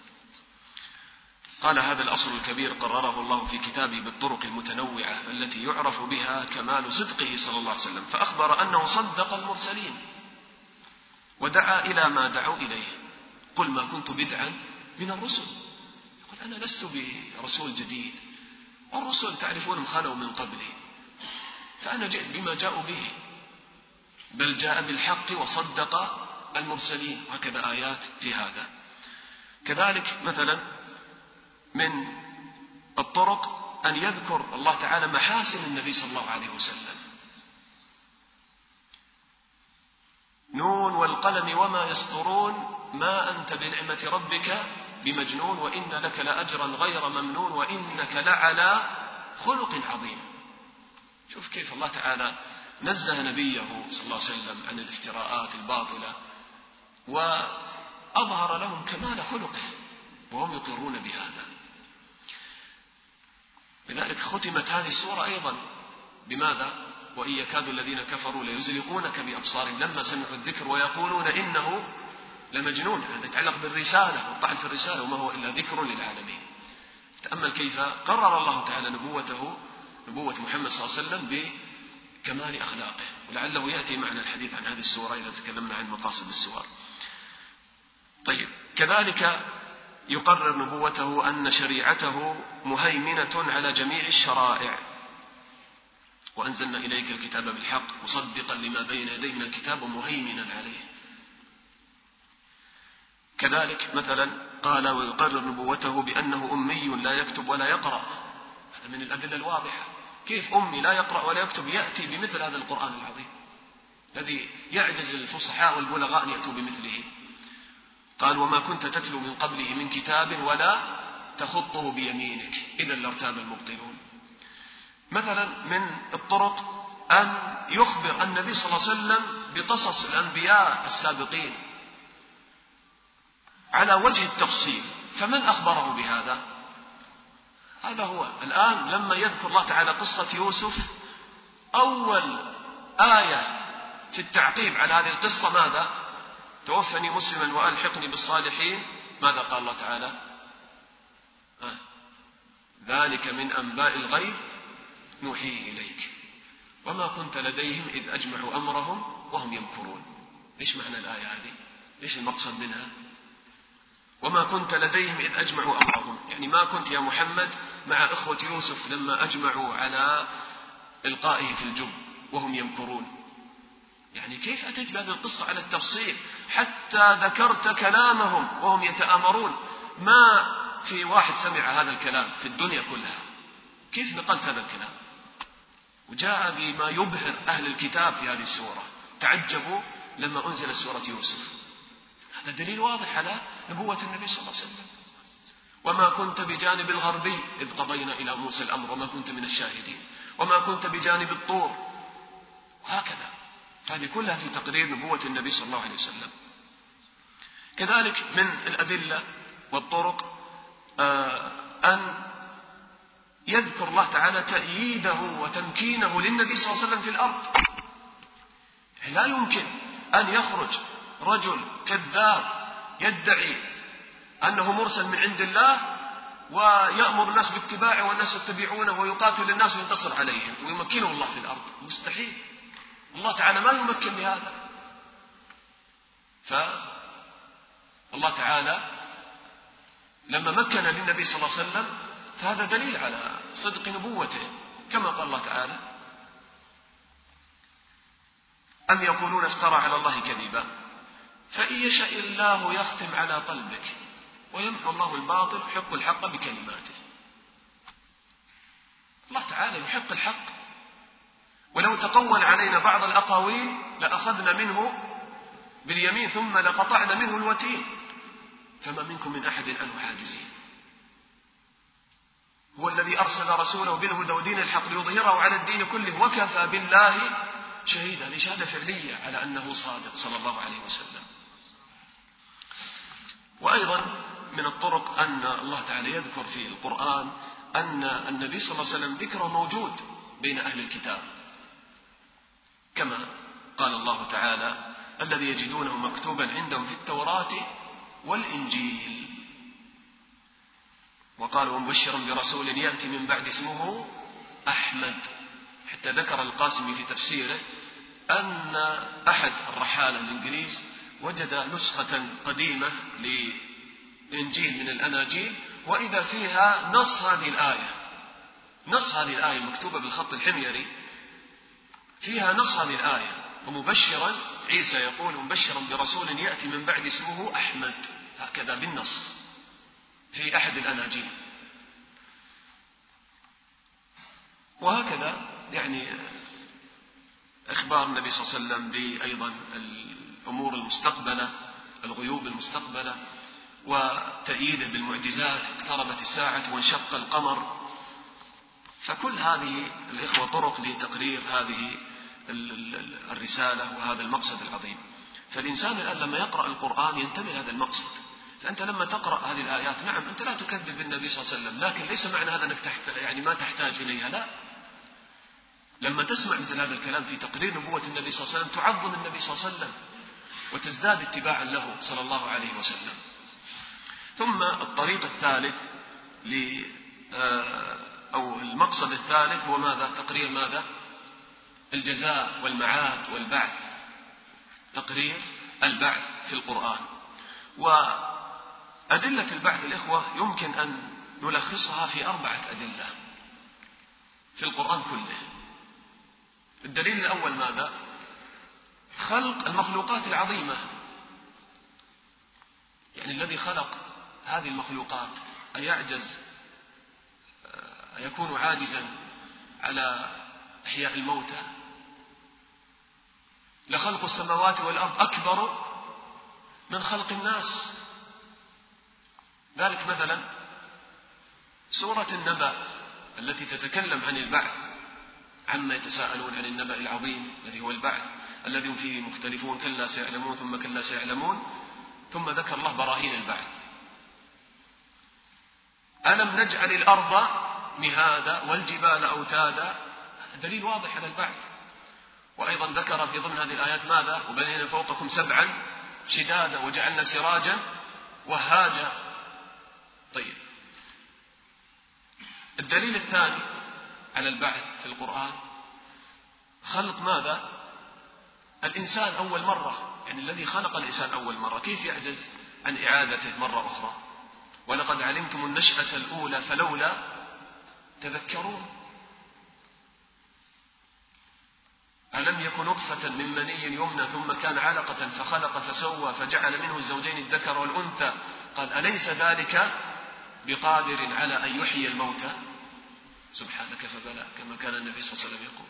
قال هذا الأصل الكبير قرره الله في كتابه بالطرق المتنوعة التي يعرف بها كمال صدقه صلى الله عليه وسلم فأخبر أنه صدق المرسلين ودعا إلى ما دعوا إليه. قل ما كنت بدعا من الرسل، يقول أنا لست برسول جديد، الرسل تعرفونهم خلوا من قبلي، فأنا جئت بما جاءوا به، بل جاء بالحق وصدق المرسلين. وهكذا آيات في هذا. كذلك مثلا من الطرق أن يذكر الله تعالى محاسن النبي صلى الله عليه وسلم: نون والقلم وما يسطرون ما أنت بنعمة ربك بمجنون وإن لك لأجرا غير ممنون وإنك لعلى خلق عظيم. شوف كيف الله تعالى نزه نبيه صلى الله عليه وسلم عن الافتراءات الباطلة وأظهر لهم كمال خلقه وهم يقرون بهذا. لذلك ختمت هذه السورة أيضا بماذا؟ وإن يكاد الذين كفروا ليزلقونك بأبصارهم لما سمعوا الذكر ويقولون إنه لمجنون. هذا يتعلق بالرسالة والطعن في الرسالة وما هو إلا ذكر للعالمين. تأمل كيف قرر الله تعالى نبوته نبوة محمد صلى الله عليه وسلم بكمال أخلاقه، ولعله يأتي معنا الحديث عن هذه السورة إذا تكلمنا عن مقاصد السور. طيب، كذلك يقرر نبوته أن شريعته مهيمنة على جميع الشرائع، وأنزلنا إليك الكتاب بالحق مصدقا لما بين يديه من الكتاب ومهيمنا عليه. كذلك مثلا قال ويقرر نبوته بأنه أمي لا يكتب ولا يقرأ. هذا من الأدلة الواضحة. كيف أمي لا يقرأ ولا يكتب يأتي بمثل هذا القرآن العظيم الذي يعجز الفصحاء والبلغاء أن يأتوا بمثله؟ قال وما كنت تتلو من قبله من كتاب ولا تخطه بيمينك إذا لارتاب المبطلون. مثلا من الطرق أن يخبر النبي صلى الله عليه وسلم بقصص الأنبياء السابقين على وجه التفصيل. فمن أخبره بهذا؟ هذا هو الآن لما يذكر الله تعالى قصة يوسف، أول آية في التعقيب على هذه القصة ماذا؟ توفني مسلما وألحقني بالصالحين. ماذا قال الله تعالى؟ آه. ذلك من أنباء الغيب نوحيه إليك وما كنت لديهم إذ أجمعوا أمرهم وهم يمكرون. إيش معنى الآية هذه؟ إيش المقصد منها؟ وما كنت لديهم إذ أجمعوا أمرهم، يعني ما كنت يا محمد مع إخوة يوسف لما أجمعوا على إلقائه في الجب وهم يمكرون. يعني كيف أتيت بهذه القصة على التفصيل حتى ذكرت كلامهم وهم يتآمرون؟ ما في واحد سمع هذا الكلام في الدنيا كلها. كيف نقلت هذا الكلام؟ وجاء بما يبهر أهل الكتاب في هذه السورة، تعجبوا لما أنزلت سورة يوسف. هذا دليل واضح على نبوة النبي صلى الله عليه وسلم. وما كنت بجانب الغربي إذ قضينا إلى موسى الأمر وما كنت من الشاهدين وما كنت بجانب الطور. هكذا هذه كلها في تقرير نبوة النبي صلى الله عليه وسلم. كذلك من الأدلة والطرق آه أن يذكر الله تعالى تأييده وتمكينه للنبي صلى الله عليه وسلم في الأرض. لا يمكن أن يخرج رجل كذاب يدعي أنه مرسل من عند الله ويأمر الناس باتباعه والناس يتبعونه ويقاتل الناس وينتصر عليهم ويمكنه الله في الأرض. مستحيل. الله تعالى ما يمكن بهذا. فالله تعالى لما مكن للنبي صلى الله عليه وسلم فهذا دليل على صدق نبوته، كما قال الله تعالى أم يقولون افترى على الله كذبا فإن يشاء الله يختم على قلبك ويمحو الله الباطل يحق الحق بكلماته. الله تعالى يحق الحق، ولو تقول علينا بعض الأقاويل لأخذنا منه باليمين ثم لقطعنا منه الوتين فما منكم من أحد عنه حاجزين. هو الذي أرسل رسوله بالهدى ودين الحق ليظهره على الدين كله وكفى بالله شهيدا. هذه شهادة فعلية على أنه صادق صلى الله عليه وسلم. وأيضا من الطرق أن الله تعالى يذكر في القرآن أن النبي صلى الله عليه وسلم ذكره موجود بين أهل الكتاب، كما قال الله تعالى الذي يجدونه مكتوبا عندهم في التوراة والإنجيل. وقال ومبشرا برسول يأتي من بعد اسمه أحمد، حتى ذكر القاسمي في تفسيره أن أحد الرحالة الإنجليز وجد نسخة قديمة إنجيل من الأناجيل وإذا فيها نص هذه الآية، نص هذه الآية مكتوبة بالخط الحميري، فيها نص هذه الآية: ومبشرا، عيسى يقول مبشرا برسول يأتي من بعد اسمه أحمد، هكذا بالنص في أحد الأناجيل. وهكذا يعني إخبار النبي صلى الله عليه وسلم بأيضا الأمور المستقبلة، الغيوب المستقبلة، وتأييده بالمعجزات: اقتربت الساعة وانشق القمر. فكل هذه الإخوة طرق لتقرير هذه الرسالة وهذا المقصد العظيم. فالإنسان الآن لما يقرأ القرآن ينتبه لهذا المقصد. فأنت لما تقرأ هذه الآيات، نعم أنت لا تكذب بالنبي صلى الله عليه وسلم، لكن ليس معنى هذا أنك تحت يعني ما تحتاج إليها، لا. لما تسمع مثل هذا الكلام في تقرير نبوة النبي صلى الله عليه وسلم تعظم النبي صلى الله عليه وسلم وتزداد اتباعا له صلى الله عليه وسلم. ثم الطريق الثالث ل أو المقصد الثالث هو ماذا؟ تقرير ماذا؟ الجزاء والمعاد والبعث، تقرير البعث في القرآن. وأدلة البعث الإخوة يمكن أن نلخصها في أربعة أدلة في القرآن كله. الدليل الأول ماذا؟ خلق المخلوقات العظيمة، يعني الذي خلق هذه المخلوقات أيعجز، أيكون عاجزا على إحياء الموتى؟ لخلق السماوات والأرض أكبر من خلق الناس. ذلك مثلا سورة النبأ التي تتكلم عن البعث، عما يتساءلون عن النبأ العظيم الذي هو البعث الذي هم فيه مختلفون، كلا سيعلمون ثم كلا سيعلمون، ثم ذكر الله براهين البعث. ألم نجعل الأرض مهادا والجبال أوتادا، دليل واضح على البعث. وأيضا ذكر في ضمن هذه الآيات ماذا؟ وبنينا فوقكم سبعا شدادا وجعلنا سراجا وهاجا. طيب، الدليل الثاني على البعث في القرآن خلق ماذا؟ الإنسان أول مرة، يعني الذي خلق الإنسان أول مرة كيف يعجز عن إعادته مرة أخرى؟ ولقد علمتم النشأة الأولى فلولا تذكرون. ألم يكن نطفة من مني يمنى ثم كان علقة فخلق فسوى فجعل منه الزوجين الذكر والأنثى، قال أليس ذلك بقادر على أن يحيي الموتى؟ سبحانك فبلى، كما كان النبي صلى الله عليه وسلم يقول.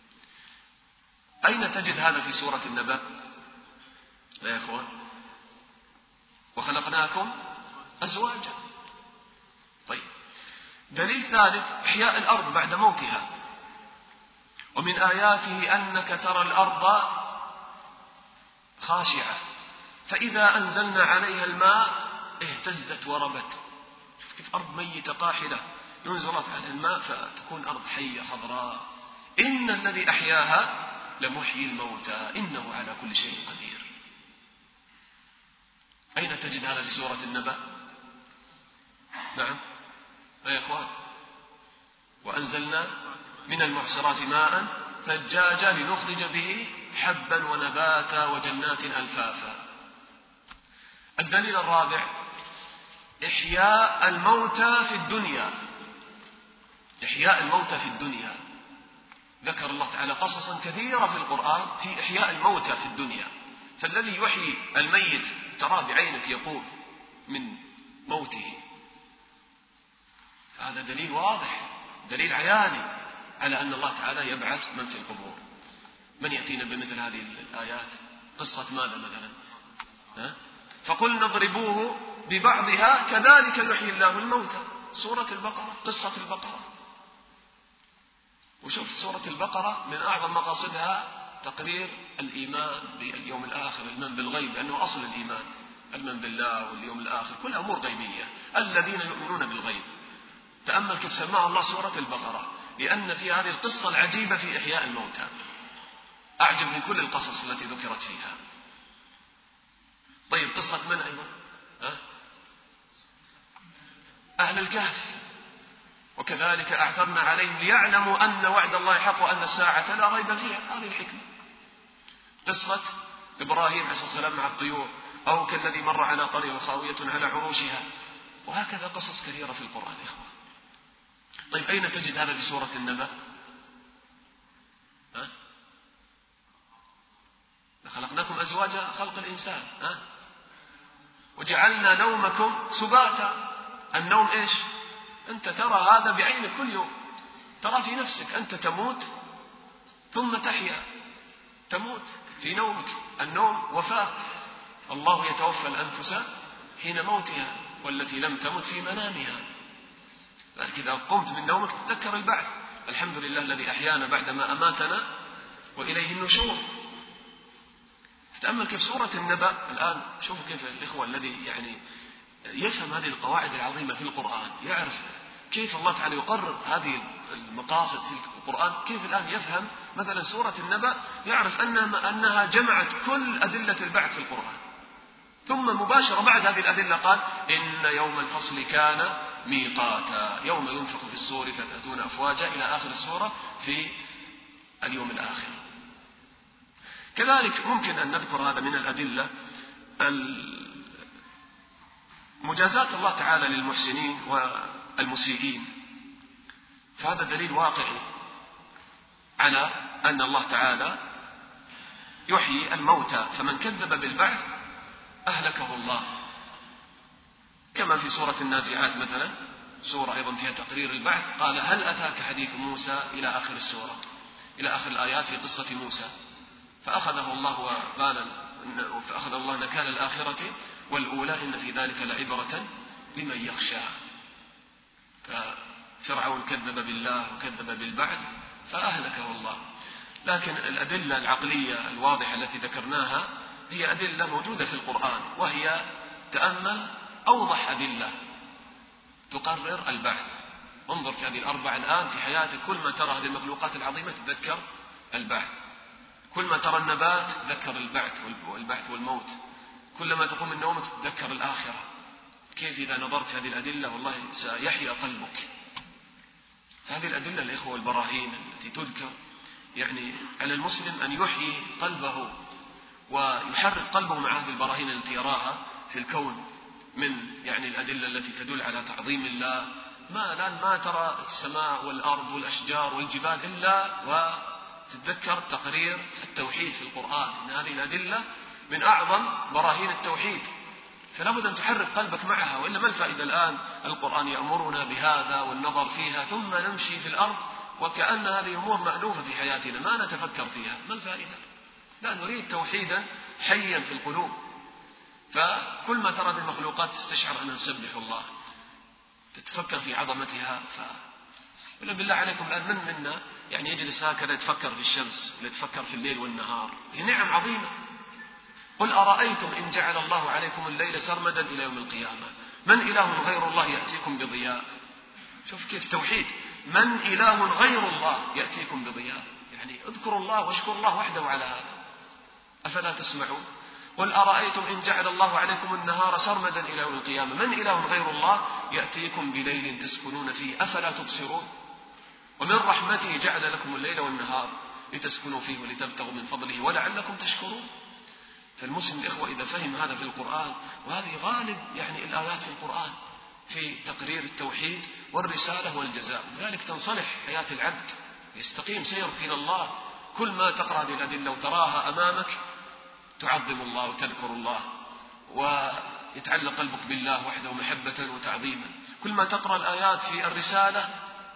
أين تجد هذا في سورة النبأ يا إخوان؟ وخلقناكم أزواجا. طيب، دليل ثالث إحياء الأرض بعد موتها. ومن آياته أنك ترى الأرض خاشعة فإذا أنزلنا عليها الماء اهتزت وربت. شوف كيف أرض ميتة قاحلة ينزل على الماء فتكون أرض حية خضراء. إن الذي أحياها لمحيي الموتى إنه على كل شيء قدير. أين تجد هذا في سورة النبأ؟ نعم يا إخوان، وأنزلنا من المعصرات ماء ثجاجا لنخرج به حبا ونباتا وجنات ألفافا. الدليل الرابع إحياء الموتى في الدنيا. إحياء الموتى في الدنيا، ذكر الله تعالى قصصا كثيرة في القرآن في إحياء الموتى في الدنيا. فالذي يحيي الميت تراه بعينك يقوم من موته، هذا دليل واضح، دليل عياني على أن الله تعالى يبعث من في القبور. من يأتينا بمثل هذه الآيات؟ قصة ماذا مثلا؟ ها؟ فقلنا اضربوه ببعضها كذلك يحيي الله الموتى. سورة البقرة، قصة البقرة. وشوف سورة البقرة من أعظم مقاصدها تقرير الإيمان باليوم الآخر، الإيمان بالغيب، لأنه أصل الإيمان، الإيمان بالله واليوم الآخر، كل أمور غيبية. الذين يؤمنون بالغيب. تأمل كيف سماها الله سورة البقرة، لأن في هذه القصة العجيبة في إحياء الموتى أعجب من كل القصص التي ذكرت فيها. طيب، قصة من أيضا؟ أه؟ أهل الكهف. وكذلك أعثرنا عليهم ليعلموا أن وعد الله حق وأن الساعة لا ريب فيها. هذه الحكمة. قصة إبراهيم عليه الصلاة والسلام مع الطيور، أو كالذي مر على قرية خاوية على عروشها، وهكذا قصص كثيرة في القرآن إخوة. طيب أين تجد هذا في سورة النبأ؟ ها؟ خلقناكم أزواجا، خلق الإنسان، ها؟ وجعلنا نومكم سباتا. النوم إيش؟ أنت ترى هذا بعينك كل يوم، ترى في نفسك أنت تموت ثم تحيا، تموت في نومك. النوم وفاة، الله يتوفى الأنفس حين موتها والتي لم تمت في منامها. لذلك إذا قمت من نومك تذكر البعث، الحمد لله الذي أحيانا بعدما أماتنا وإليه النشور. تأمل كيف سورة النبأ الآن، شوفوا كيف الإخوة الذي يعني يفهم هذه القواعد العظيمة في القرآن، يعرف كيف الله تعالى يقرر هذه المقاصد في القرآن، كيف الآن يفهم مثلا سورة النبأ، يعرف أنها, أنها جمعت كل أدلة البعث في القرآن، ثم مباشرة بعد هذه الأدلة قال إن يوم الفصل كان ميقاتا، يوم ينفخ في الصور فتأتون أفواجا إلى آخر السورة في اليوم الآخر. كذلك ممكن أن نذكر هذا من الأدلة مجازات الله تعالى للمحسنين والمسيئين، فهذا دليل واقعي على أن الله تعالى يحيي الموتى، فمن كذب بالبعث أهلكه الله، كما في سورة النازعات مثلا، سورة أيضا فيها تقرير البعث، قال هل أتاك حديث موسى إلى آخر السورة، إلى آخر الآيات في قصة موسى، فأخذه الله وبال فأخذ الله نكال الآخرة والأولى إن في ذلك لعبرة لمن يخشى. ففرعون كذب بالله وكذب بالبعث فأهلكه الله. لكن الأدلة العقلية الواضحة التي ذكرناها هي أدلة موجودة في القرآن، وهي تأمل أوضح أدلة تقرر البعث. انظر في هذه الأربع الآن في حياتك، كل ما ترى هذه المخلوقات العظيمة تذكر البعث، كل ما ترى النبات تذكر البعث والبعث والموت، كلما تقوم من نومك تذكر الآخرة. كيف إذا نظرت في هذه الأدلة والله سيحيا قلبك. فهذه الأدلة الإخوة والبراهين التي تذكر يعني على المسلم أن يحيي قلبه ويحرك قلبه مع هذه البراهين التي يراها في الكون من يعني الأدلة التي تدل على تعظيم الله. ما الآن ما ترى السماء والأرض والأشجار والجبال إلا وتتذكر تقرير التوحيد في القرآن، إن هذه الأدلة من أعظم براهين التوحيد، فلا بد أن تحرك قلبك معها، وإلا ما الفائدة الآن القرآن يأمرنا بهذا والنظر فيها ثم نمشي في الأرض وكأن هذه أمور مألوفة في حياتنا ما نتفكر فيها، ما الفائدة؟ لا، نريد توحيدا حيا في القلوب. فكل ما ترى المخلوقات تستشعر أنها تسبح الله، تتفكر في عظمتها. ف... ولا بالله عليكم الآن من منا يعني يجلس هكذا يتفكر في الشمس ولا يتفكر في الليل والنهار؟ هي نعم عظيمة. قل أرأيتم إن جعل الله عليكم الليل سرمدا إلى يوم القيامة من إله غير الله يأتيكم بضياء. شوف كيف توحيد، من إله غير الله يأتيكم بضياء، يعني اذكروا الله واشكروا الله وحده على هذا، أفلا تسمعون؟ قل أرأيتم إن جعل الله عليكم النهار سرمدا إلى يوم القيامة من إله غير الله يأتيكم بليل تسكنون فيه أفلا تبصرون؟ ومن رحمته جعل لكم الليل والنهار لتسكنوا فيه ولتبتغوا من فضله ولعلكم تشكرون. فالمسلم الإخوة إذا فهم هذا في القرآن، وهذه غالب يعني الآيات في القرآن في تقرير التوحيد والرسالة والجزاء، لذلك تنصلح حياة العبد، يستقيم سيرك إلى الله. كل ما تقرأ هذه الأدلة وتراها أمامك تعظم الله وتذكر الله ويتعلق قلبك بالله وحده محبة وتعظيما. كل ما تقرأ الآيات في الرسالة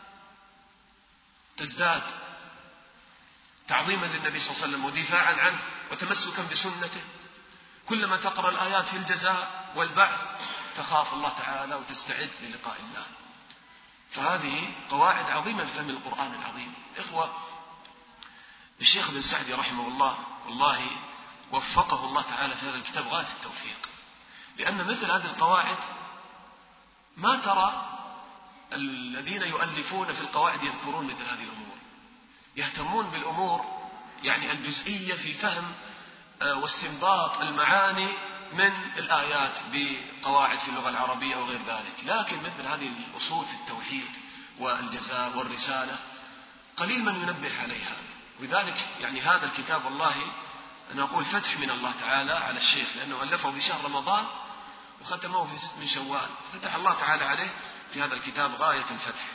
تزداد تعظيما للنبي صلى الله عليه وسلم ودفاعا عنه وتمسكا بسنته. كلما تقرأ الآيات في الجزاء والبعث تخاف الله تعالى وتستعد للقاء الله. فهذه قواعد عظيمة في فهم القرآن العظيم. إخوة، الشيخ بن سعدي رحمه الله والله وفقه الله تعالى في هذا الكتاب غاية التوفيق، لأن مثل هذه القواعد ما ترى الذين يؤلفون في القواعد يذكرون مثل هذه الأمور، يهتمون بالأمور يعني الجزئية في فهم واستنباط المعاني من الآيات بقواعد في اللغة العربية وغير ذلك. لكن مثل هذه الأصول في التوحيد والجزاء والرسالة قليل من ينبه عليها. ولذلك يعني هذا الكتاب والله أنا أقول فتح من الله تعالى على الشيخ، لأنه ألفه في شهر رمضان وختمه في من شوال، فتح الله تعالى عليه في هذا الكتاب غاية الفتح.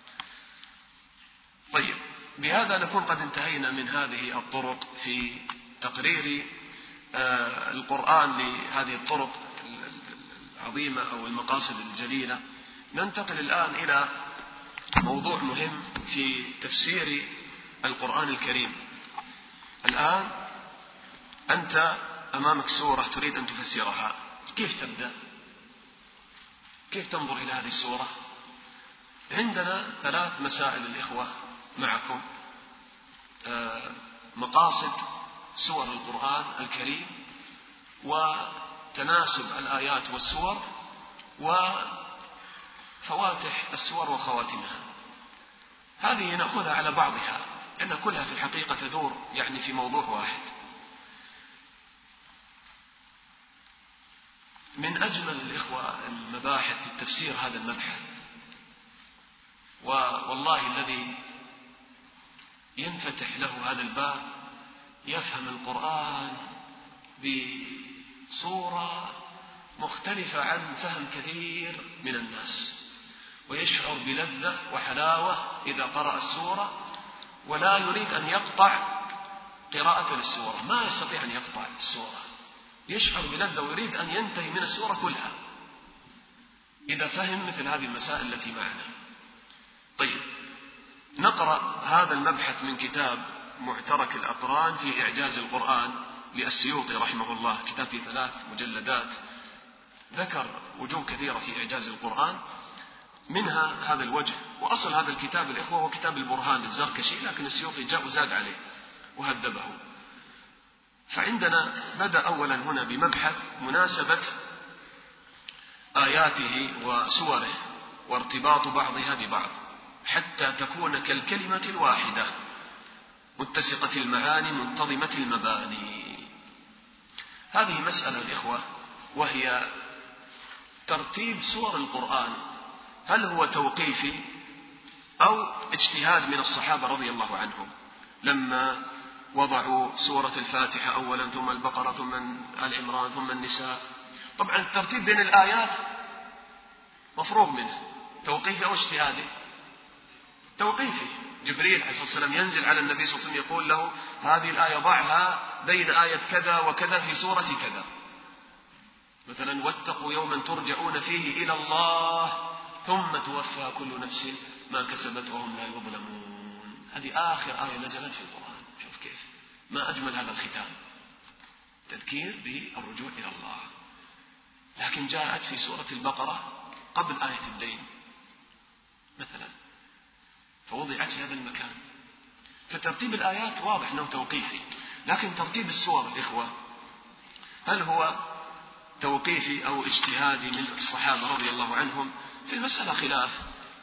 طيب، بهذا نكون قد انتهينا من هذه الطرق في تقرير القرآن لهذه الطرق العظيمة أو المقاصد الجليلة. ننتقل الآن إلى موضوع مهم في تفسير القرآن الكريم. الآن أنت أمامك سورة تريد أن تفسرها، كيف تبدأ؟ كيف تنظر إلى هذه السورة؟ عندنا ثلاث مسائل الإخوة معكم، مقاصد سور القرآن الكريم، وتناسب الآيات والسور، وفواتح السور وخواتمها. هذه نأخذها على بعضها، لأن كلها في الحقيقة تدور يعني في موضوع واحد. من أجمل الإخوة المباحث في التفسير هذا المبحث، والله الذي ينفتح له هذا الباب يفهم القرآن بصورة مختلفة عن فهم كثير من الناس، ويشعر بلذة وحلاوة إذا قرأ السورة، ولا يريد أن يقطع قراءة للسورة، ما يستطيع أن يقطع السورة، يشعر بلذة ويريد أن ينتهي من السورة كلها إذا فهم مثل هذه المسائل التي معنا. طيب، نقرأ هذا المبحث من كتاب معترك الأقران في إعجاز القرآن للسيوطي رحمه الله، كتاب في ثلاث مجلدات ذكر وجوه كثيرة في إعجاز القرآن، منها هذا الوجه. وأصل هذا الكتاب الإخوة هو كتاب البرهان للزركشي، لكن السيوطي جاء وزاد عليه وهذبه. فعندنا بدأ أولا هنا بمبحث مناسبة آياته وسوره وارتباط بعضها ببعض حتى تكون كالكلمة الواحدة متسقة المعاني منتظمة المباني. هذه مسألة الإخوة، وهي ترتيب سور القرآن، هل هو توقيفي أو اجتهاد من الصحابة رضي الله عنهم لما وضعوا سورة الفاتحة أولا، ثم البقرة، ثم آل عمران، ثم النساء؟ طبعا الترتيب بين الآيات مفروغ منه، توقيفي أو اجتهادي؟ توقيفي. جبريل عليه الصلاة والسلام ينزل على النبي صلى الله عليه وسلم يقول له هذه الآية ضعها بين آية كذا وكذا في سورة كذا، مثلا واتقوا يوما ترجعون فيه إلى الله ثم توفى كل نفس ما كسبت وهم لا يظلمون. هذه آخر آية نزلت في القرآن. شوف كيف، ما أجمل هذا الختام، تذكير بالرجوع إلى الله. لكن جاءت في سورة البقرة قبل آية الدين مثلا، فوضعت في هذا المكان. فترتيب الآيات واضح أنه توقيفي، لكن ترتيب السور الإخوة هل هو توقيفي أو اجتهادي من الصحابة رضي الله عنهم؟ في المسألة خلاف.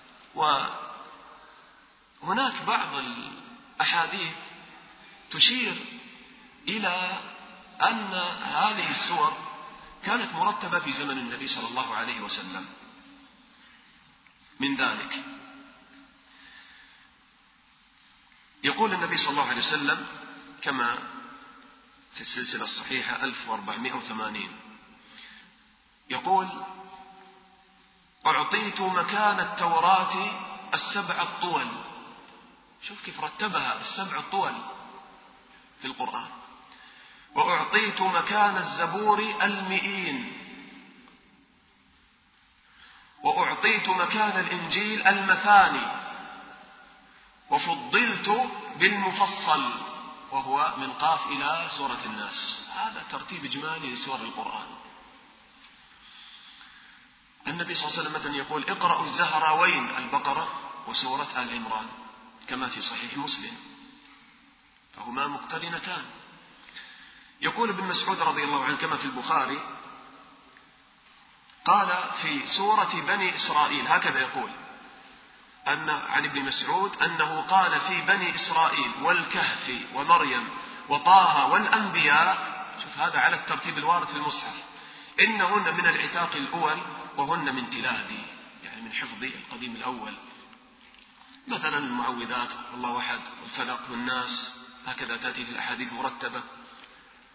وهناك بعض الأحاديث تشير إلى أن هذه السور كانت مرتبة في زمن النبي صلى الله عليه وسلم. من ذلك يقول النبي صلى الله عليه وسلم كما في السلسلة الصحيحة ألف وأربعمائة وثمانين، يقول أعطيت مكان التوراة السبع الطول. شوف كيف رتبها، السبع الطول في القرآن. وأعطيت مكان الزبور المئين، وأعطيت مكان الإنجيل المثاني، وفضلت بالمفصل، وهو من قاف إلى سورة الناس. هذا ترتيب إجمالي لسور القرآن. النبي صلى الله عليه وسلم مثلا يقول اقرأوا الزهراوين، البقرة وسورة آل عمران، كما في صحيح مسلم، فهما مقترنتان. يقول ابن مسعود رضي الله عنه كما في البخاري، قال في سورة بني إسرائيل، هكذا يقول أن عن ابن مسعود أنه قال في بني إسرائيل والكهف ومريم وطه والأنبياء، شوف هذا على الترتيب الوارد في المصحف، إنهن من العتاق الأول وهن من تلادي، يعني من حفظي القديم الأول. مثلا المعوذات، الله أحد، والفلق والناس، هكذا تأتي في الأحاديث مرتبة.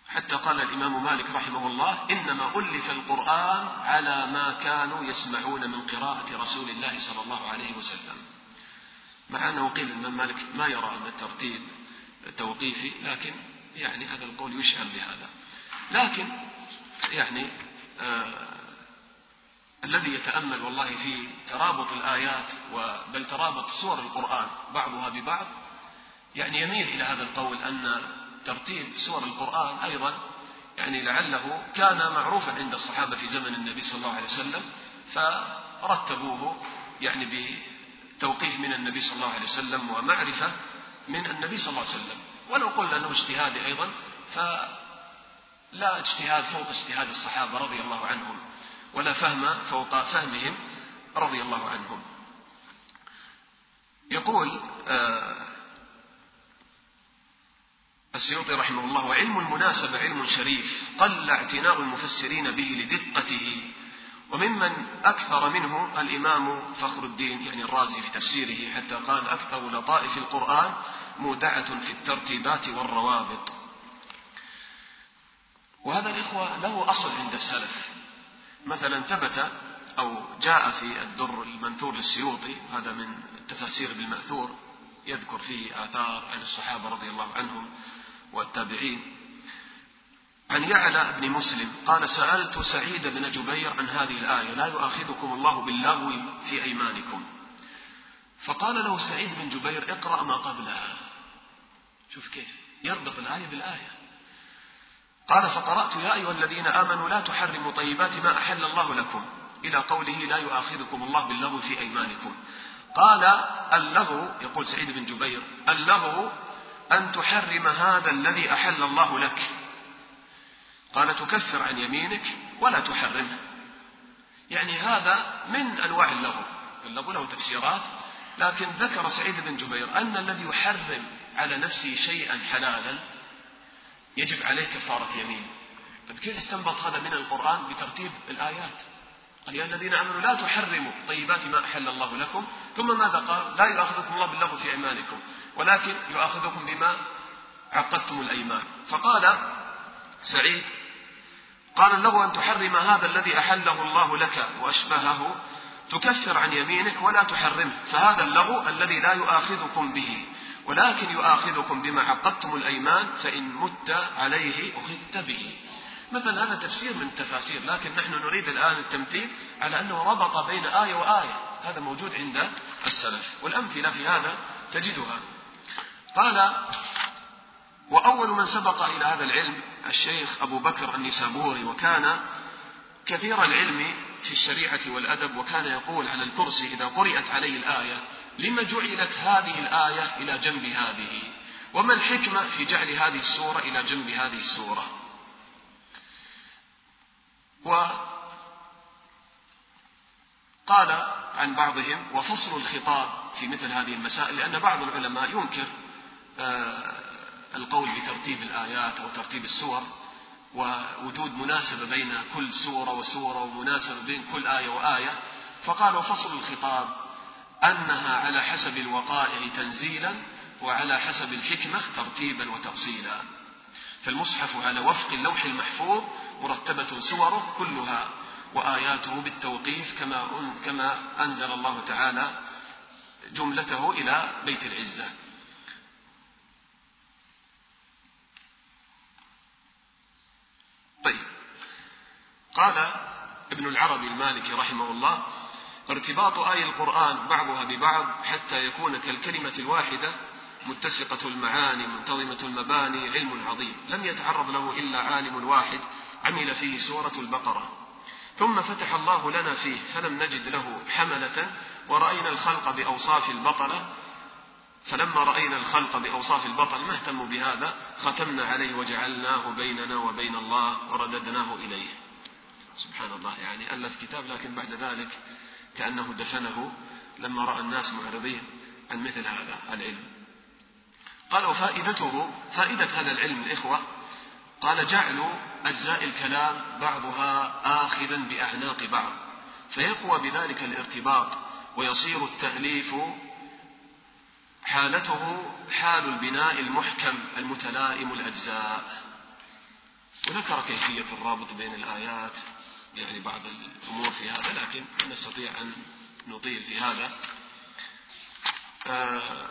حتى قال الإمام مالك رحمه الله: إنما ألف القرآن على ما كانوا يسمعون من قراءة رسول الله صلى الله عليه وسلم. مع أنه قيل الإمام مالك ما يرى أن الترتيب توقيفي، لكن يعني هذا القول يشعر بهذا. لكن يعني آه الذي يتأمل والله في ترابط الآيات بل ترابط سور القرآن بعضها ببعض يعني يميل إلى هذا القول أن ترتيب سور القرآن أيضا يعني لعله كان معروفا عند الصحابة في زمن النبي صلى الله عليه وسلم، فرتبوه يعني بتوقيف من النبي صلى الله عليه وسلم ومعرفة من النبي صلى الله عليه وسلم. ولو قلنا أنه اجتهادي أيضا فلا اجتهاد فوق اجتهاد الصحابة رضي الله عنهم، ولا فهم فوق فهمهم رضي الله عنهم. يقول آه السيوطي رحمه الله: وعلم المناسبة علم شريف قل اعتناء المفسرين به لدقته، وممن أكثر منه الإمام فخر الدين يعني الرازي في تفسيره، حتى قال: أكثر لطائف القرآن مودعة في الترتيبات والروابط. وهذا الإخوة له أصل عند السلف. مثلا ثبت أو جاء في الدر المنثور للسيوطي، هذا من التفاسير بالمأثور، يذكر فيه آثار عن الصحابة رضي الله عنهم والتابعين، عن يعلى بن مسلم قال: سألت سعيد بن جبير عن هذه الآية: لا يؤاخذكم الله باللغو في أيمانكم. فقال له سعيد بن جبير: اقرأ ما قبلها. شوف كيف يربط الآية بالآية. قال: فقرأت: يا أيها الذين آمنوا لا تحرموا طيبات ما أحل الله لكم، إلى قوله: لا يؤاخذكم الله باللغو في أيمانكم. قال: اللغو، يقول سعيد بن جبير، اللغو أن تحرم هذا الذي أحل الله لك. قال: تكفر عن يمينك ولا تحرمه. يعني هذا من أنواع اللغو. اللغو له تفسيرات، لكن ذكر سعيد بن جبير أن الذي يحرم على نفسه شيئا حلالا يجب عليه كفارة يمين. طيب كيف استنبط هذا من القرآن بترتيب الآيات؟ قال: يا الذين آمنوا لا تحرموا طيبات ما أحل الله لكم، ثم ماذا قال؟ لا يؤاخذكم الله باللغو في أيمانكم، ولكن يؤاخذكم بما عقدتم الأيمان. فقال سعيد: قال: اللغو أن تحرم هذا الذي أحله الله لك وأشبهه، تكفر عن يمينك ولا تحرمه، فهذا اللغو الذي لا يؤاخذكم به، ولكن يؤاخذكم بما عقدتم الأيمان، فإن مت عليه أخذت به. مثلا هذا تفسير من التفاسير، لكن نحن نريد الآن التمثيل على أنه ربط بين آية وآية. هذا موجود عند السلف، والأمثلة في هذا تجدها. قال: وأول من سبق إلى هذا العلم الشيخ أبو بكر النسابوري، وكان كثير العلم في الشريعة والأدب، وكان يقول على الكرسي إذا قرأت عليه الآية: لما جعلت هذه الآية إلى جنب هذه؟ وما الحكمة في جعل هذه السورة إلى جنب هذه السورة؟ وقال عن بعضهم: وفصل الخطاب في مثل هذه المسائل، لأن بعض العلماء ينكر القول بترتيب الآيات أو ترتيب السور، ووجود مناسبة بين كل سورة وسورة، ومناسبة بين كل آية وآية. فقال: وفصل الخطاب أنها على حسب الوقائع تنزيلا، وعلى حسب الحكمة ترتيبا وتفصيلا. فالمصحف على وفق اللوح المحفوظ مرتبة سوره كلها وآياته بالتوقيف، كما كما أنزل الله تعالى جملته إلى بيت العزة. طيب، قال ابن العربي المالكي رحمه الله: ارتباط آي القرآن بعضها ببعض حتى يكون كالكلمة الواحدة متسقة المعاني منتظمة المباني علم عظيم لم يتعرض له إلا عالم واحد عمل فيه سورة البقرة، ثم فتح الله لنا فيه فلم نجد له حملة، ورأينا الخلق بأوصاف البطلة، فلما رأينا الخلق بأوصاف البطل ما اهتموا بهذا، ختمنا عليه وجعلناه بيننا وبين الله ورددناه إليه. سبحان الله، يعني ألف كتاب لكن بعد ذلك كأنه دفنه لما رأى الناس معرضين عن مثل هذا العلم. قال: وفائدته، فائدة هذا العلم الإخوة، قال: جعل أجزاء الكلام بعضها آخذا بأعناق بعض، فيقوى بذلك الارتباط، ويصير التأليف حالته حال البناء المحكم المتلائم الأجزاء. وذكر كيفية الرابط بين الآيات، يعني بعض الأمور في هذا، لكن نستطيع أن نطيل في هذا. آه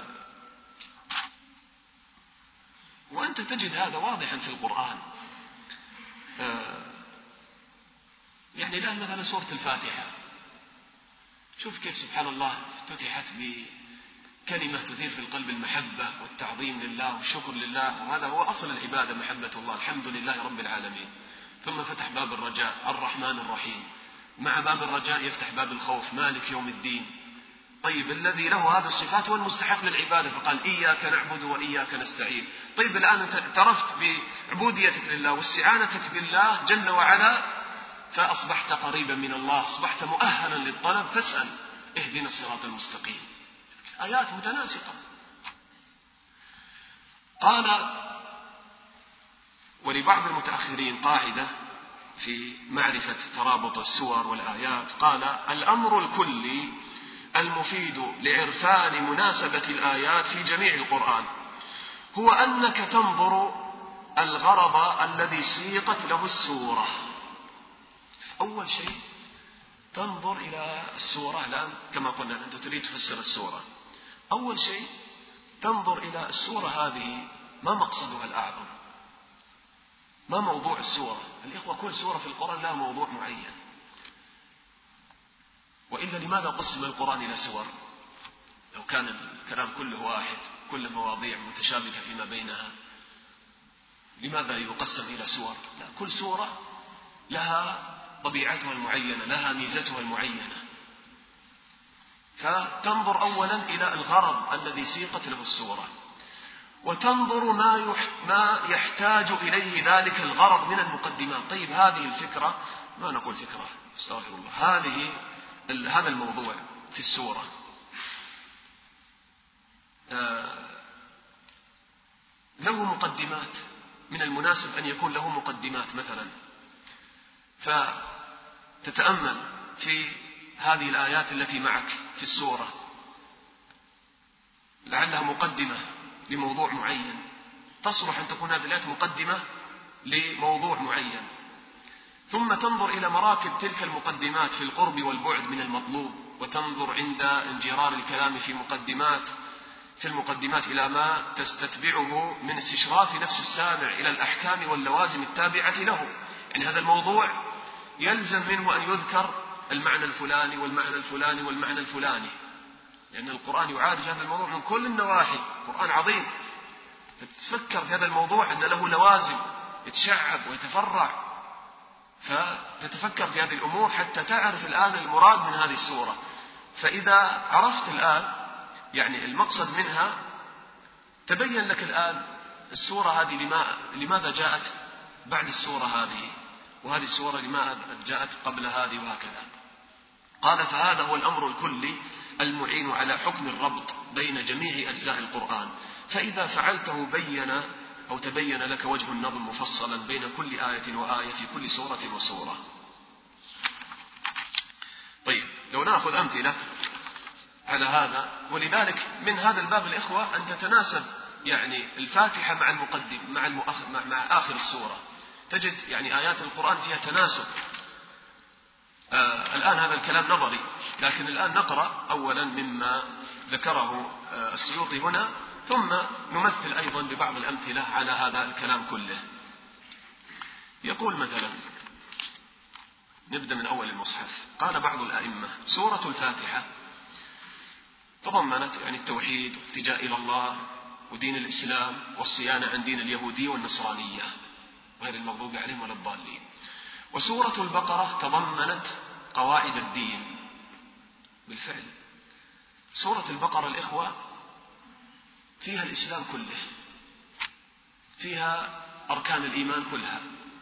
وأنت تجد هذا واضحا في القرآن. آه يعني الآن مثلا سورة الفاتحة، شوف كيف سبحان الله افتتحت بكلمة تثير في القلب المحبة والتعظيم لله والشكر لله، وهذا هو أصل العبادة، محبة الله، الحمد لله رب العالمين. ثم فتح باب الرجاء، الرحمن الرحيم، مع باب الرجاء يفتح باب الخوف، مالك يوم الدين. طيب الذي له هذه الصفات هو المستحق للعبادة، فقال إياك نعبد وإياك نستعين. طيب الآن أنت اعترفت بعبوديتك لله واستعانتك بالله جل وعلا، فأصبحت قريبا من الله، أصبحت مؤهلا للطلب، فاسأل اهدنا الصراط المستقيم. آيات متناسقة. قال: ولبعض المتأخرين قاعدة في معرفة ترابط السور والآيات، قال: الأمر الكلي المفيد لعرفان مناسبة الآيات في جميع القرآن هو أنك تنظر الغرض الذي سيقت له السورة. أول شيء تنظر إلى السورة. الآن كما قلنا أنت تريد تفسر السورة، أول شيء تنظر إلى السورة هذه، ما مقصدها الأعظم، ما موضوع السورة. الإخوة كل سورة في القرآن لها موضوع معين، وإلا لماذا قسم القرآن إلى سور؟ لو كان الكلام كله واحد، كل مواضيع متشابكة فيما بينها، لماذا يقسم إلى سور؟ لا، كل سورة لها طبيعتها المعينة، لها ميزتها المعينة. فتنظر أولا إلى الغرض الذي سيقت له السورة، وتنظر ما يحتاج إليه ذلك الغرض من المقدمات. طيب هذه الفكرة، ما نقول فكرة، استغفر الله، هذه هذا الموضوع في السورة له مقدمات، من المناسب أن يكون له مقدمات مثلا، فتتأمل في هذه الآيات التي معك في السورة، لعلها مقدمة لموضوع معين، تصلح أن تكون هذه الآيات مقدمة لموضوع معين. ثم تنظر إلى مراتب تلك المقدمات في القرب والبعد من المطلوب، وتنظر عند انجرار الكلام في مقدمات في المقدمات إلى ما تستتبعه من استشراف نفس السامع إلى الأحكام واللوازم التابعة له. يعني هذا الموضوع يلزم منه أن يذكر المعنى الفلاني والمعنى الفلاني والمعنى الفلاني، لأن القرآن يعالج هذا الموضوع من كل النواحي، القرآن عظيم. فتفكر في هذا الموضوع أن له لوازم يتشعب ويتفرع، فتتفكر في هذه الأمور حتى تعرف الآن المراد من هذه السورة. فإذا عرفت الآن يعني المقصد منها، تبين لك الآن السورة هذه لماذا جاءت بعد السورة هذه، وهذه السورة لماذا جاءت قبل هذه، وهكذا. قال: فهذا هو الأمر الكلي المعين على حكم الربط بين جميع أجزاء القرآن، فإذا فعلته بين أو تبين لك وجه النظم مفصلا بين كل آية وآية في كل سورة وسورة. طيب لو نأخذ أمثلة على هذا، ولذلك من هذا الباب الإخوة أن تتناسب يعني الفاتحة مع المقدم مع, مع, مع آخر السورة، تجد يعني آيات القرآن فيها تناسب. آه الآن هذا الكلام نظري، لكن الآن نقرأ أولا مما ذكره آه السيوطي هنا، ثم نمثل أيضا ببعض الأمثلة على هذا الكلام كله. يقول مثلا، نبدأ من أول المصحف. قال بعض الأئمة: سورة الفاتحة تضمنت يعني التوحيد والالتجاء إلى الله ودين الإسلام والصيانة عن دين اليهودية والنصرانية غير المغضوب عليهم ولا الضالين. وسورة البقرة تضمنت قواعد الدين. بالفعل سورة البقرة الإخوة فيها الإسلام كله، فيها أركان الإيمان كلها،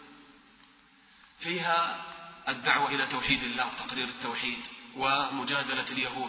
فيها الدعوة إلى توحيد الله وتقرير التوحيد ومجادلة اليهود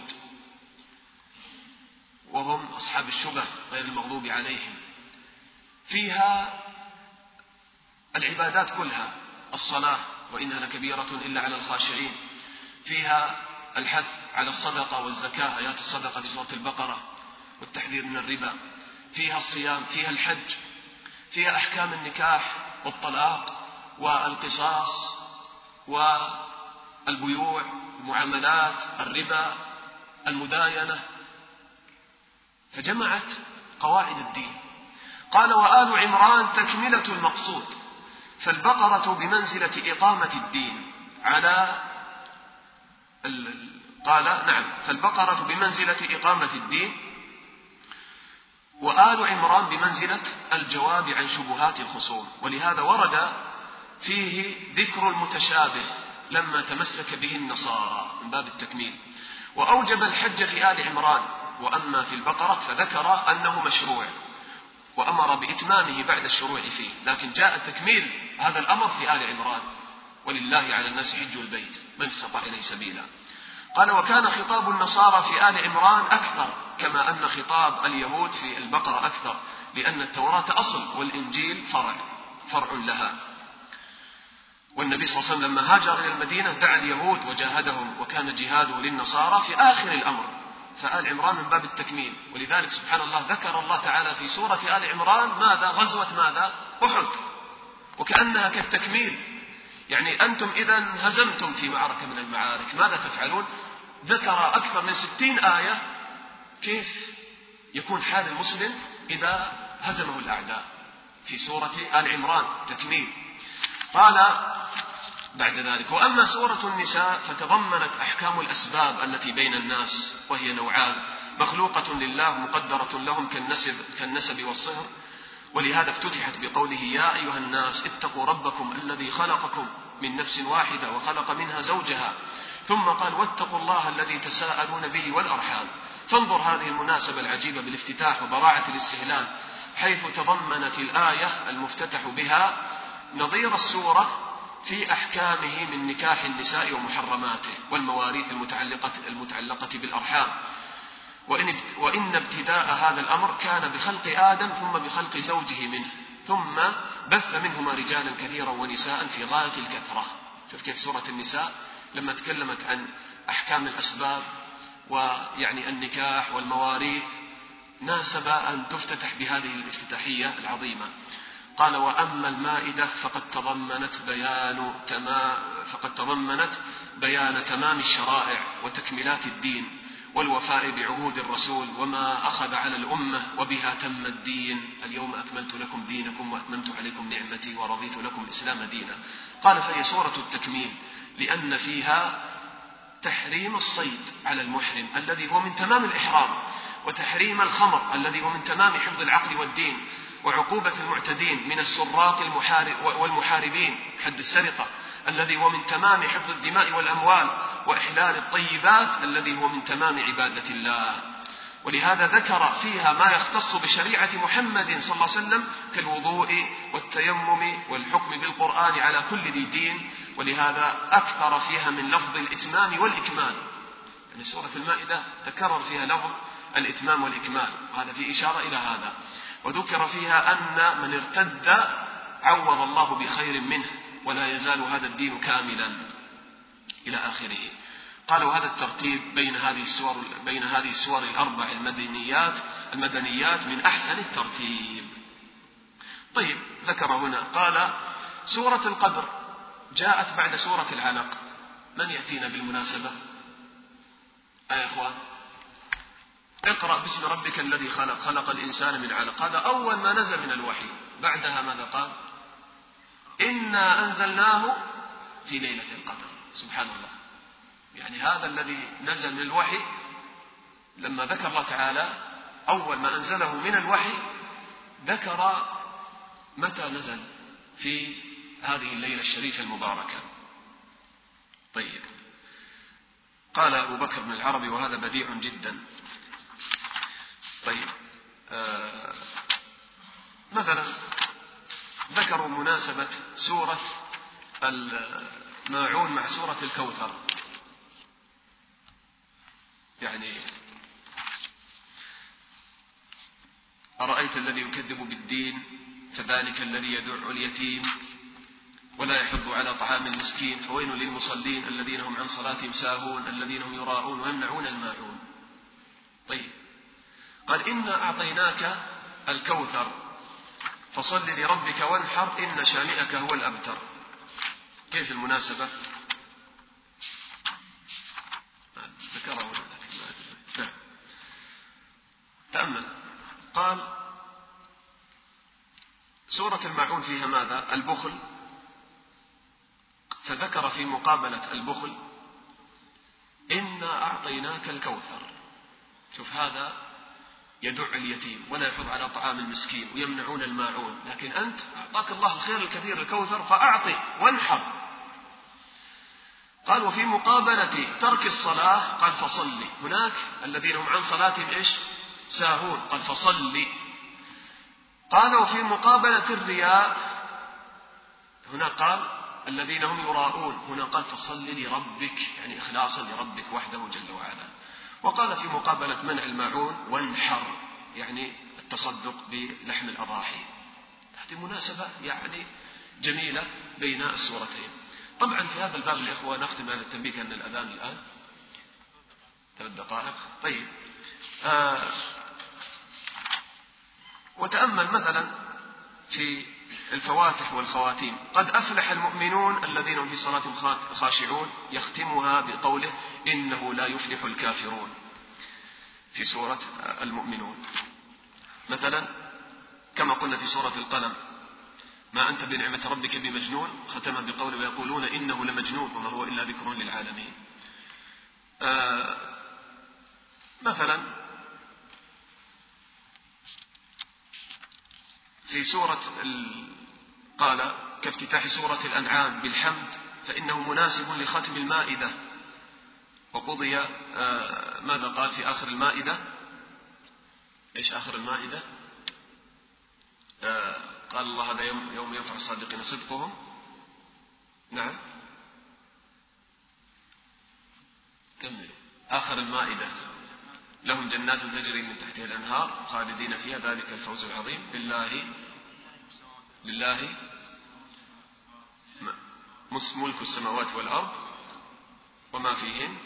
وهم أصحاب الشبه غير المغضوب عليهم، فيها العبادات كلها، الصلاة وإنها لكبيرة إلا على الخاشعين، فيها الحث على الصدقة والزكاة، آيات الصدقة في سورة البقرة والتحذير من الربا، فيها الصيام، فيها الحج، فيها أحكام النكاح والطلاق، والقصاص والبيوع، المعاملات، الربا، المداينة، فجمعت قواعد الدين. قال: وآل عمران تكملة المقصود، فالبقرة بمنزلة إقامة الدين على ال... قال: نعم، فالبقرة بمنزلة إقامة الدين، وآل عمران بمنزلة الجواب عن شبهات الخصوم. ولهذا ورد فيه ذكر المتشابه لما تمسك به النصارى من باب التكميل، وأوجب الحج في آل عمران، وأما في البقرة فذكر أنه مشروع وأمر بإتمامه بعد الشروع فيه، لكن جاء تكميل هذا الأمر في آل عمران: ولله على الناس حج البيت من استطاع إليه سبيلا. قال: وكان خطاب النصارى في آل عمران أكثر، كما أن خطاب اليهود في البقرة أكثر، لأن التوراة أصل والإنجيل فرع فرع لها. والنبي صلى الله عليه وسلم لما هاجر إلى المدينة دعا اليهود وجاهدهم، وكان جهاده للنصارى في آخر الأمر، فآل عمران من باب التكميل. ولذلك سبحان الله ذكر الله تعالى في سورة آل عمران ماذا؟ غزوة ماذا؟ أحد، وكأنها كالتكميل. يعني أنتم إذا هزمتم في معركة من المعارك ماذا تفعلون؟ ذكر أكثر من ستين آية كيف يكون حال المسلم إذا هزمه الأعداء في سورة آل عمران تكميل. قال بعد ذلك: وأما سورة النساء فتضمنت أحكام الأسباب التي بين الناس، وهي نوعان: مخلوقة لله مقدرة لهم كالنسب, كالنسب والصهر، ولهذا افتتحت بقوله: يا أيها الناس اتقوا ربكم الذي خلقكم من نفس واحدة وخلق منها زوجها، ثم قال: واتقوا الله الذي تساءلون به والأرحام. فانظر هذه المناسبة العجيبة بالافتتاح وبراعة الاستهلال، حيث تضمنت الآية المفتتح بها نظير السورة في أحكامه من نكاح النساء ومحرماته والمواريث المتعلقة, المتعلقة بالأرحام، وإن, وإن ابتداء هذا الأمر كان بخلق آدم ثم بخلق زوجه منه، ثم بث منهما رجالا كثيرا ونساء في غاية الكثرة. شوف كيف سورة النساء لما تكلمت عن أحكام الأسباب ويعني النكاح والمواريث ناسب أن تفتتح بهذه الافتتاحية العظيمة. قال: وأما المائدة فقد تضمنت بيان تمام فقد تضمنت بيان تمام الشرائع وتكملات الدين والوفاء بعهود الرسول وما أخذ على الأمة، وبها تم الدين. اليوم أكملت لكم دينكم وأتممت عليكم نعمتي ورضيت لكم الإسلام دينا. قال: فهي سورة التكميل، لأن فيها تحريم الصيد على المحرم الذي هو من تمام الإحرام، وتحريم الخمر الذي هو من تمام حفظ العقل والدين، وعقوبة المعتدين من السراق والمحاربين حد السرقة الذي هو من تمام حفظ الدماء والأموال، وإحلال الطيبات الذي هو من تمام عبادة الله. ولهذا ذكر فيها ما يختص بشريعة محمد صلى الله عليه وسلم كالوضوء والتيمم والحكم بالقرآن على كل ذي دين، ولهذا أكثر فيها من لفظ الإتمام والإكمال. يعني سورة المائدة تكرر فيها لفظ الإتمام والإكمال، وهذا في إشارة إلى هذا. وذكر فيها أن من ارتد عوض الله بخير منه ولا يزال هذا الدين كاملا إلى آخره. قالوا هذا الترتيب بين هذه السور بين هذه السور الأربع المدنيات المدنيات من أحسن الترتيب. طيب، ذكر هنا قال: سورة القدر جاءت بعد سورة العلق. من يأتينا بالمناسبة؟ يا إخوان، اقرأ باسم ربك الذي خلق خلق الإنسان من علق. هذا أول ما نزل من الوحي. بعدها ماذا قال؟ إنا أنزلناه في ليلة القدر. سبحان الله، يعني هذا الذي نزل من الوحي لما ذكر الله تعالى أول ما أنزله من الوحي ذكر متى نزل في هذه الليلة الشريفة المباركة. طيب، قال أبو بكر بن العربي وهذا بديع جدا. طيب، آه مثلا ذكروا مناسبة سورة الماعون مع سورة الكوثر. يعني أرأيت الذي يكذب بالدين فذلك الذي يدع اليتيم ولا يحض على طعام المسكين فويل للمصلين الذين هم عن صلاتهم ساهون الذين هم يراءون ويمنعون الماعون. طيب، قال: إنا أعطيناك الكوثر فصل لربك وانحر إن شانئك هو الأبتر. كيف المناسبة؟ ذكره نعم. تأمل. قال سورة الماعون فيها ماذا؟ البخل، فذكر في مقابلة البخل إنا أعطيناك الكوثر. شوف، هذا يدع اليتيم ولا يحض على طعام المسكين ويمنعون الماعون، لكن أنت أعطاك الله الخير الكثير الكوثر فأعطي وانحر. قال وفي مقابلة ترك الصلاة قال فصلي. هناك الذين هم عن صلاتهم إيش؟ ساهون، قال فصلي. قال وفي مقابلة الرياء هنا قال الذين هم يراءون، هنا قال فصل لربك، يعني إخلاصا لربك وحده جل وعلا. وقال في مقابلة منع الماعون وانحر، يعني التصدق بلحم الأضاحي. هذه مناسبة يعني جميلة بين السورتين. طبعا في هذا الباب الإخوة نختم هذا التنبيه كأن الأذان الآن ثلاث دقائق. طيب آه وتأمل مثلا في الفواتح والخواتيم. قد أفلح المؤمنون الذين هم في صلاتهم خاشعون، يختمها بقوله إنه لا يفلح الكافرون في سورة المؤمنون. مثلا كما قلنا في سورة القلم ما أنت بنعمة ربك بمجنون، ختمها بقوله ويقولون إنه لمجنون وما هو إلا ذكر للعالمين. آه مثلا في سورة قال كافتتاح سورة الأنعام بالحمد فإنه مناسب لختم المائدة. وقضي آه ماذا قال في آخر المائدة؟ إيش آخر المائدة؟ آه قال الله هذا يوم, يوم ينفع الصادقين صدقهم. نعم كمل. آخر المائدة لهم جنات تجري من تحتها الأنهار خالدين فيها ذلك الفوز العظيم. لله لله ملك السماوات والأرض وما فيهن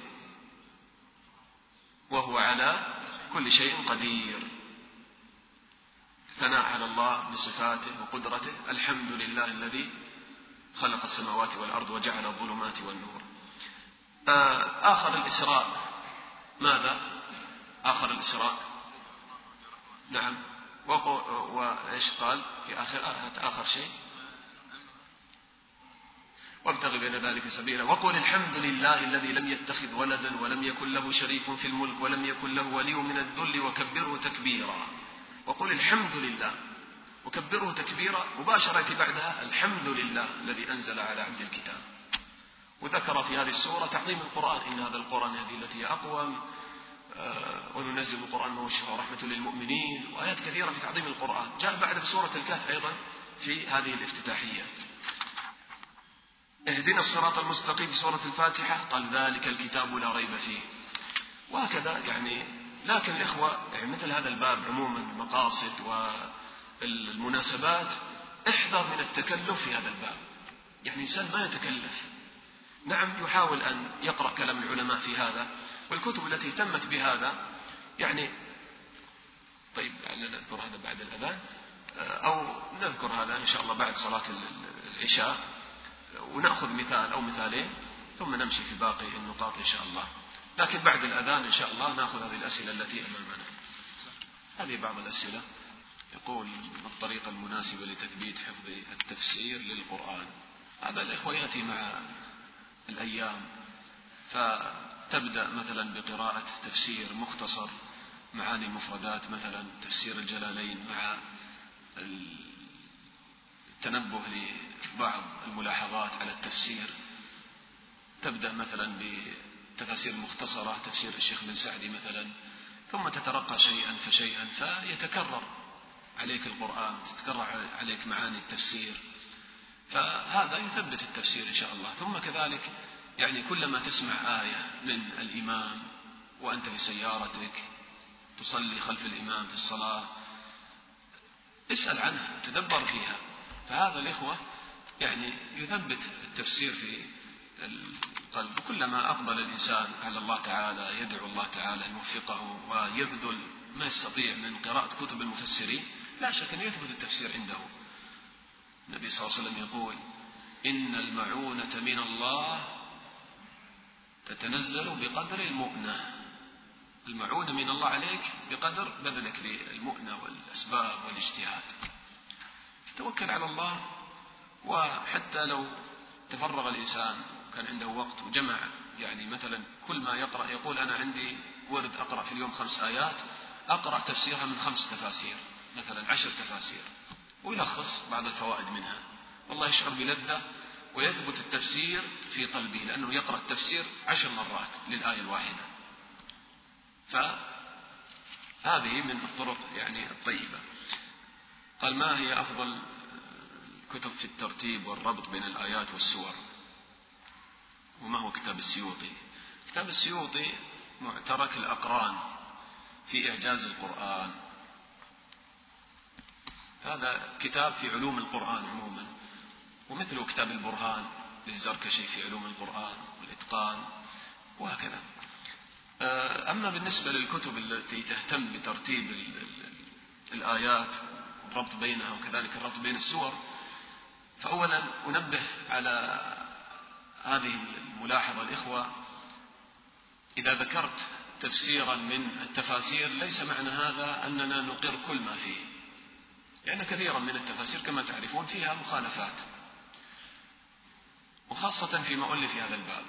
وهو على كل شيء قدير. ثناء على الله بصفاته وقدرته. الحمد لله الذي خلق السماوات والأرض وجعل الظلمات والنور. آخر الإسراء ماذا؟ آخر الإسراء نعم وإيش قال في آخر آخر شيء؟ وابتغ بين ذلك سبيلا وقل الحمد لله الذي لم يتخذ ولدا ولم يكن له شريك في الملك ولم يكن له ولي من الذل وكبره تكبيرا. وقل الحمد لله وكبره تكبيرا مباشرة بعدها الحمد لله الذي أنزل على عبد الكتاب. وذكر في هذه السورة تعظيم القرآن، إن هذا القرآن هذه التي هي أقوم آه وننزل القرآن ما هو شفاء ورحمة للمؤمنين، وآيات كثيرة في تعظيم القرآن. جاء بعد في سورة الكهف أيضا في هذه الافتتاحية اهدنا الصراط المستقيم في سورة الفاتحة قال ذلك الكتاب لا ريب فيه. وهكذا يعني. لكن الإخوة يعني مثل هذا الباب عموما المقاصد والمناسبات احذر من التكلف في هذا الباب. يعني إنسان ما يتكلف. نعم يحاول أن يقرأ كلام العلماء في هذا والكتب التي اهتمت بهذا يعني. طيب لعلنا نذكر هذا بعد الأذان أو نذكر هذا إن شاء الله بعد صلاة العشاء ونأخذ مثال أو مثالين ثم نمشي في باقي النقاط إن شاء الله. لكن بعد الأذان إن شاء الله نأخذ هذه الأسئلة التي أمامنا. هذه بعض الأسئلة. يقول ما الطريقة المناسبة لتثبيت حفظ التفسير للقرآن؟ هذا الإخوة يأتي مع الأيام. فتبدأ مثلا بقراءة تفسير مختصر معاني المفردات مثلا تفسير الجلالين مع التنبه لبعض الملاحظات على التفسير. تبدأ مثلا بتفاسير مختصرة تفسير الشيخ بن سعدي مثلا، ثم تترقى شيئا فشيئا فيتكرر عليك القرآن، تتكرر عليك معاني التفسير، فهذا يثبت التفسير إن شاء الله. ثم كذلك يعني كلما تسمع آية من الإمام وأنت في سيارتك تصلي خلف الإمام في الصلاة اسأل عنها تدبر فيها، فهذا الإخوة يعني يثبت التفسير في القلب. كلما أقبل الإنسان على الله تعالى يدعو الله تعالى يوفقه ويبذل ما يستطيع من قراءة كتب المفسرين لا شك أن يثبت التفسير عنده. النبي صلى الله عليه وسلم يقول إن المعونة من الله تتنزل بقدر المؤنة. المعونة من الله عليك بقدر بذلك للمؤنة والأسباب والاجتهاد. توكل على الله، وحتى لو تفرغ الإنسان وكان عنده وقت وجمع يعني مثلا كل ما يقرأ، يقول أنا عندي ورد أقرأ في اليوم خمس آيات، أقرأ تفسيرها من خمس تفاسير مثلا عشر تفاسير، ويلخص بعض الفوائد منها، والله يشعر بلذة ويثبت التفسير في قلبه، لأنه يقرأ التفسير عشر مرات للآية الواحدة. فهذه من الطرق يعني الطيبة. قال ما هي أفضل كتب في الترتيب والربط بين الآيات والسور؟ وما هو كتاب السيوطي؟ كتاب السيوطي معترك الأقران في إعجاز القرآن، هذا كتاب في علوم القرآن عموما، ومثله كتاب البرهان للزركشي في علوم القرآن والإتقان وهكذا. أما بالنسبة للكتب التي تهتم بترتيب الآيات والربط بينها وكذلك الربط بين السور، فأولا أنبه على هذه الملاحظة الإخوة: إذا ذكرت تفسيرا من التفاسير ليس معنى هذا أننا نقر كل ما فيه، لأن كثيرا من التفاسير كما تعرفون فيها مخالفات، وخاصة فيما ألف في هذا الباب.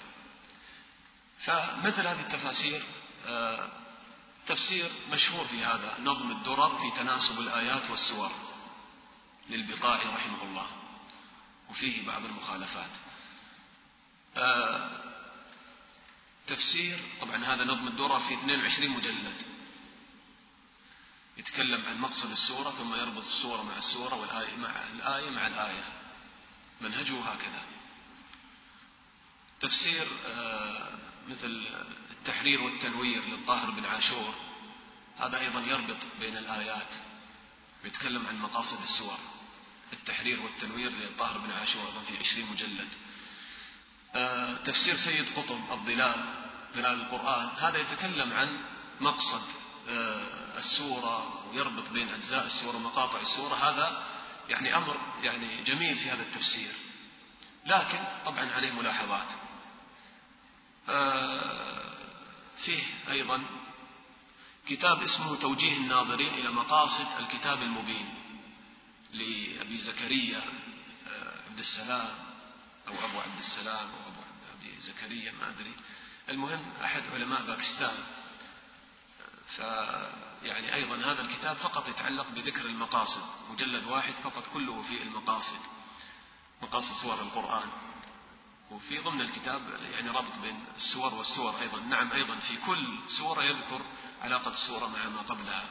فمثل هذه التفاسير تفسير مشهور في هذا نظم الدرر في تناسب الآيات والسور للبقاعي رحمه الله، وفيه بعض المخالفات. تفسير طبعا هذا نظم الدرر في اثنين وعشرين مجلد، يتكلم عن مقصد السورة ثم يربط السورة مع السورة والآية مع الآية مع الآية، منهجه هكذا. تفسير مثل التحرير والتنوير للطاهر بن عاشور، هذا أيضا يربط بين الآيات ويتكلم عن مقاصد السور. التحرير والتنوير للطاهر بن عاشور أيضا في عشرين مجلد. تفسير سيد قطب الظلال ظلال القرآن، هذا يتكلم عن مقصد السورة ويربط بين أجزاء السورة ومقاطع السورة، هذا يعني أمر يعني جميل في هذا التفسير، لكن طبعا عليه ملاحظات. فيه أيضا كتاب اسمه توجيه الناظرين إلى مقاصد الكتاب المبين لأبي زكريا عبد السلام أو أبو عبد السلام أو أبو أبي زكريا ما أدري، المهم أحد علماء باكستان. فيعني أيضا هذا الكتاب فقط يتعلق بذكر المقاصد، مجلد واحد فقط كله في المقاصد، مقاصد سور القرآن، وفي ضمن الكتاب يعني ربط بين السور والسور أيضا. نعم أيضا في كل سورة يذكر علاقة السورة مع ما قبلها.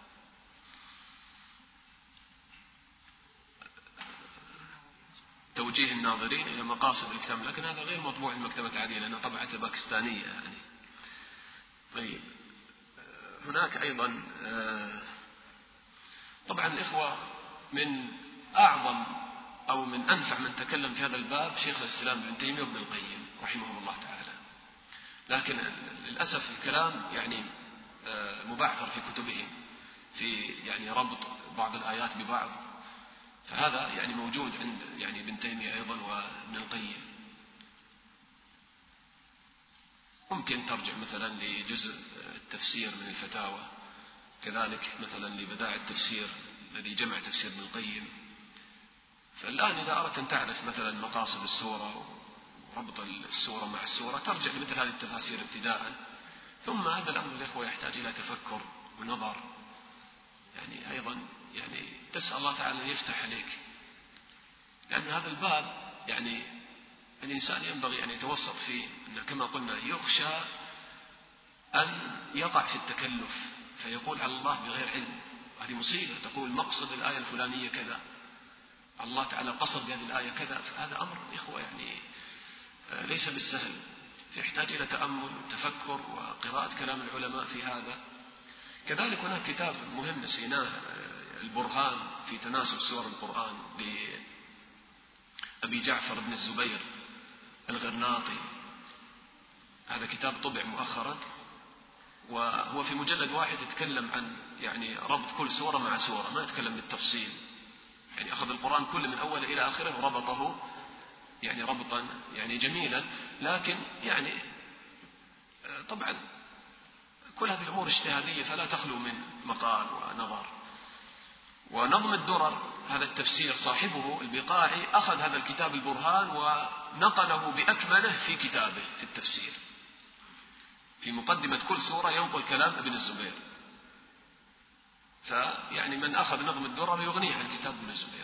توجيه الناظرين إلى مقاصد الكتاب، لكن هذا غير مطبوع المكتبة العادية لأنها طبعته باكستانية يعني. طيب هناك أيضا طبعا الإخوة من أعظم أو من أنفع من تكلم في هذا الباب شيخ الإسلام ابن تيمية وابن القيم رحمهم الله تعالى، لكن للأسف الكلام يعني مبعثر في كتبهم في يعني ربط بعض الآيات ببعض، فهذا يعني موجود عند يعني ابن تيمية أيضا وابن القيم. ممكن ترجع مثلا لجزء التفسير من الفتاوى، كذلك مثلا لبدائع التفسير الذي جمع تفسير ابن القيم. فالآن إذا أردت أن تعرف مثلا مقاصد السورة وربط السورة مع السورة ترجع لمثل هذه التفاسير ابتداء، ثم هذا الأمر الإخوة يحتاج إلى تفكر ونظر، يعني أيضا يعني تسأل الله تعالى أن يفتح عليك، لأن هذا الباب يعني الإنسان ينبغي أن يتوسط فيه، أن كما قلنا يخشى أن يقع في التكلف فيقول على الله بغير علم، هذه مصيبة. تقول مقصد الآية الفلانية كذا، الله تعالى قصد بهذه الآية كذا، فهذا أمر إخوة يعني ليس بالسهل، يحتاج إلى تأمل وتفكر وقراءة كلام العلماء في هذا. كذلك هناك كتاب مهم نسيناه، البرهان في تناسب سور القرآن لأبي جعفر بن الزبير الغرناطي، هذا كتاب طبع مؤخرا وهو في مجلد واحد يتكلم عن يعني ربط كل سورة مع سورة، ما يتكلم بالتفصيل، يعني أخذ القرآن كله من أول إلى آخره وربطه يعني ربطا يعني جميلا، لكن يعني طبعا كل هذه الأمور اجتهادية فلا تخلو من مقال ونظر. ونظم الدرر هذا التفسير صاحبه البقاعي أخذ هذا الكتاب البرهان ونقله بأكمله في كتابه في التفسير، في مقدمة كل سورة ينقل كلام ابن الزبير، فيعني من أخذ نظم الدرر يغنيه عن كتاب ابن الزبير.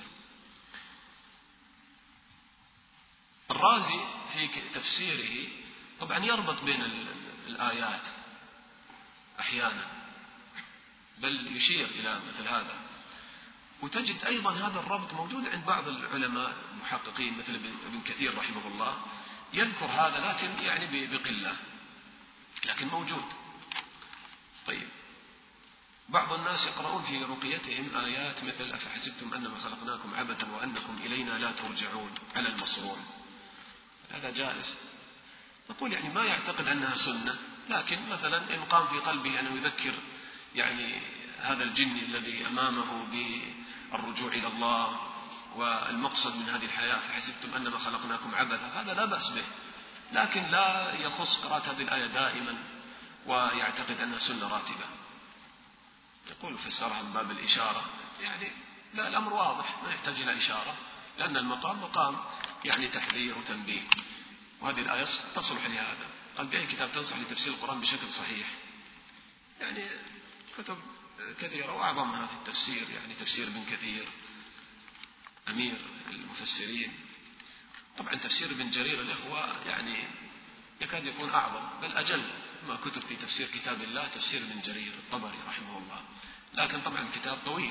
الرازي في تفسيره طبعا يربط بين الآيات أحيانا، بل يشير إلى مثل هذا، وتجد أيضا هذا الربط موجود عند بعض العلماء المحققين مثل ابن كثير رحمه الله، يذكر هذا لكن يعني بقلة، لكن موجود. طيب بعض الناس يقرؤون في رقيتهم آيات مثل أفحسبتم أنما خلقناكم عبثا وأنكم إلينا لا ترجعون على المصروع، هذا جائز. نقول يعني ما يعتقد أنها سنة، لكن مثلا إن قام في قلبه أنه يذكر يعني هذا الجن الذي أمامه بالرجوع إلى الله والمقصد من هذه الحياة فحسبتم أنما خلقناكم عبثا، هذا لا بأس به، لكن لا يخص قراءة هذه الآية دائما ويعتقد أنها سنة راتبة. يقول فسرها من باب الإشارة، يعني لا، الأمر واضح ما يحتاج إلى إشارة، لأن المقام مقام يعني تحذير وتنبيه، وهذه الآية تصلح لهذا. قال بأي كتاب تنصح لتفسير القرآن بشكل صحيح؟ يعني كتب كثيرة وأعظمها في التفسير، يعني تفسير ابن كثير أمير المفسرين. طبعا تفسير ابن جرير الإخوة يعني يكاد يكون أعظم بل أجل ما كتب في تفسير كتاب الله تفسير ابن جرير الطبري رحمه الله، لكن طبعا كتاب طويل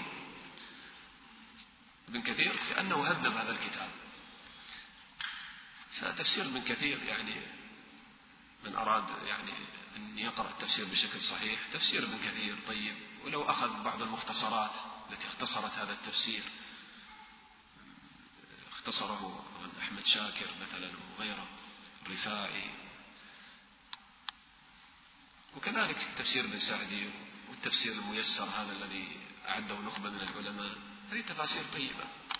ابن كثير كأنه هذب هذا الكتاب. فتفسير ابن كثير يعني من أراد يعني أن يقرأ التفسير بشكل صحيح تفسير ابن كثير طيب، ولو أخذ بعض المختصرات التي اختصرت هذا التفسير، اختصره أحمد شاكر مثلا وغيره الرفاعي، وكذلك تفسير ابن سعدي والتفسير الميسر هذا الذي أعده نخبة من العلماء، هذه تفاسير طيبة.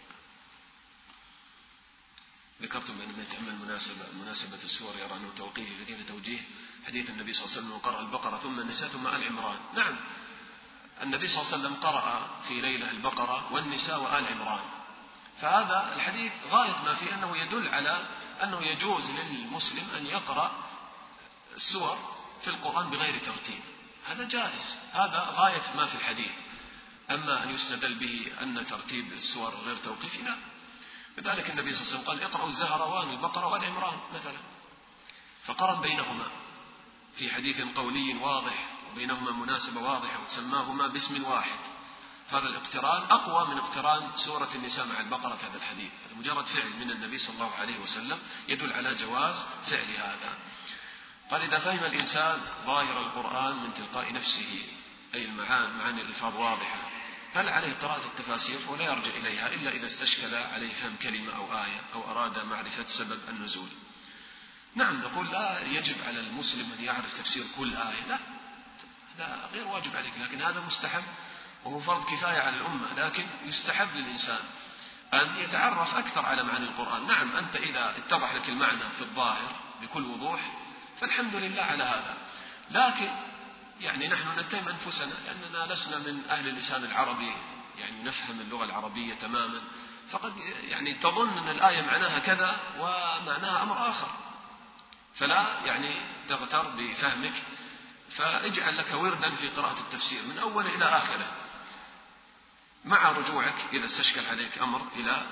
ذكرتم أن من يتأمل مناسبة مناسبة السور يرى أنه توقيفي في توجيه حديث النبي صلى الله عليه وسلم قرأ البقرة ثم النساء ثم آل عمران. نعم النبي صلى الله عليه وسلم قرأ في ليلة البقرة والنساء وآل عمران، فهذا الحديث غاية ما فيه أنه يدل على أنه يجوز للمسلم أن يقرأ السور في القرآن بغير ترتيب، هذا جائز، هذا غاية ما في الحديث. أما أن يستدل به أن ترتيب السور غير توقيفي لا. لذلك النبي صلى الله عليه وسلم قال اقرأوا الزهروان البقرة وآل عمران مثلا، فقرن بينهما في حديث قولي واضح وبينهما مناسبة واضحة وسماهما باسم واحد، هذا الاقتران أقوى من اقتران سورة النساء مع البقرة في هذا الحديث، هذا مجرد فعل من النبي صلى الله عليه وسلم يدل على جواز فعل هذا. قال إذا فهم الإنسان ظاهر القرآن من تلقاء نفسه أي المعاني معاني الألفاظ واضحة فلا عليه قراءة التفاسير ولا يرجع إليها إلا إذا استشكل عليه فهم كلمة أو آية أو أراد معرفة سبب النزول. نعم نقول لا يجب على المسلم أن يعرف تفسير كل آية، لا هذا غير واجب عليك، لكن هذا مستحب وهو فرض كفاية على الأمة، لكن يستحب للإنسان أن يتعرف أكثر على معاني القرآن. نعم أنت إذا اتضح لك المعنى في الظاهر بكل وضوح فالحمد لله على هذا، لكن يعني نحن نتهم أنفسنا لأننا لسنا من أهل اللسان العربي يعني نفهم اللغة العربية تماما، فقد يعني تظن أن الآية معناها كذا ومعناها أمر آخر، فلا يعني تغتر بفهمك، فاجعل لك وردا في قراءة التفسير من أول إلى آخره مع رجوعك إذا استشكل عليك أمر إلى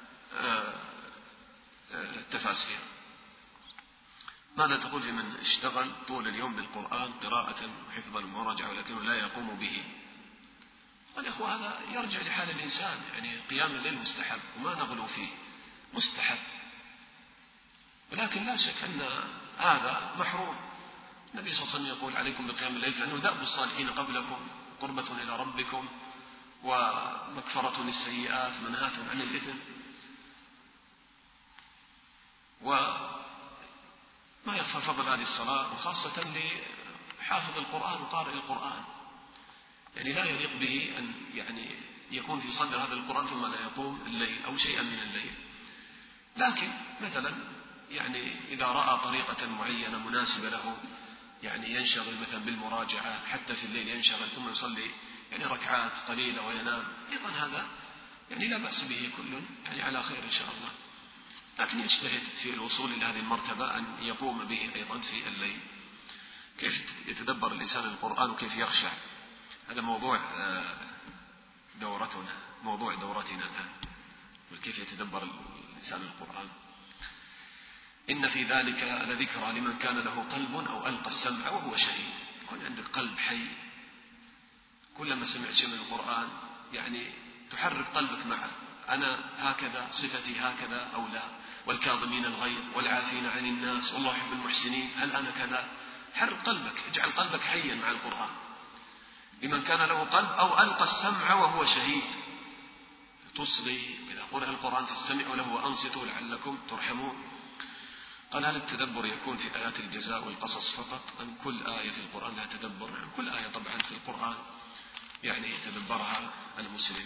التفاسير. ماذا تقول في من اشتغل طول اليوم بالقرآن قراءة وحفظا ومراجعة ولكنه لا يقوم به؟ قال يا أخوة هذا يرجع لحال الإنسان، يعني قيام الليل مستحب وما نغلو فيه مستحب، ولكن لا شك أن هذا محروم. النبي صلى الله عليه وسلم يقول عليكم بقيام الليل فإنه دأب الصالحين قبلكم قربة إلى ربكم ومكفرة للسيئات منهاة عن الإثم، وما يخفى فضل هذه الصلاة وخاصة لحافظ القرآن وقارئ القرآن، يعني لا يليق به أن يعني يكون في صدر هذا القرآن ثم لا يقوم الليل أو شيئا من الليل. لكن مثلا يعني إذا رأى طريقة معينة مناسبة له، يعني ينشغل مثلا بالمراجعة حتى في الليل ينشغل ثم يصلي يعني ركعات قليلة وينام، أيضا هذا يعني لا بأس به، كل يعني على خير إن شاء الله، لكن يجتهد في الوصول إلى هذه المرتبة أن يقوم به أيضا في الليل. كيف يتدبر الإنسان القرآن وكيف يخشع، هذا موضوع دورتنا موضوع دورتنا الآن، وكيف يتدبر الإنسان القرآن. إن في ذلك لذكرى لمن كان له قلب أو ألقى السمع وهو شهيد. يكون عندك قلب حي، كلما سمعت شيء من القرآن يعني تحرك قلبك معه، أنا هكذا صفتي هكذا أو لا، والكاظمين الغيظ والعافين عن الناس والله يحب المحسنين، هل أنا كذا؟ حرك قلبك، اجعل قلبك حيا مع القرآن. لمن كان له قلب أو ألقى السمع وهو شهيد، تصغي إذا قرأ القرآن فاستمعوا له وأنصتوا لعلكم ترحمون. قال هل التدبر يكون في آيات الجزاء والقصص فقط أم كل آية في القرآن لا تدبر؟ نعم، كل آية طبعا في القرآن يعني يتدبرها المسلم.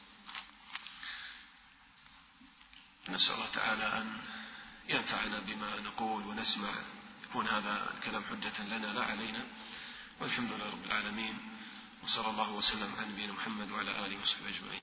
نسأل الله تعالى أن ينفعنا بما نقول ونسمع، يكون هذا الكلام حجة لنا لا علينا، والحمد لله رب العالمين، وصلى الله وسلم على نبينا محمد وعلى آله وصحبه أجمعين.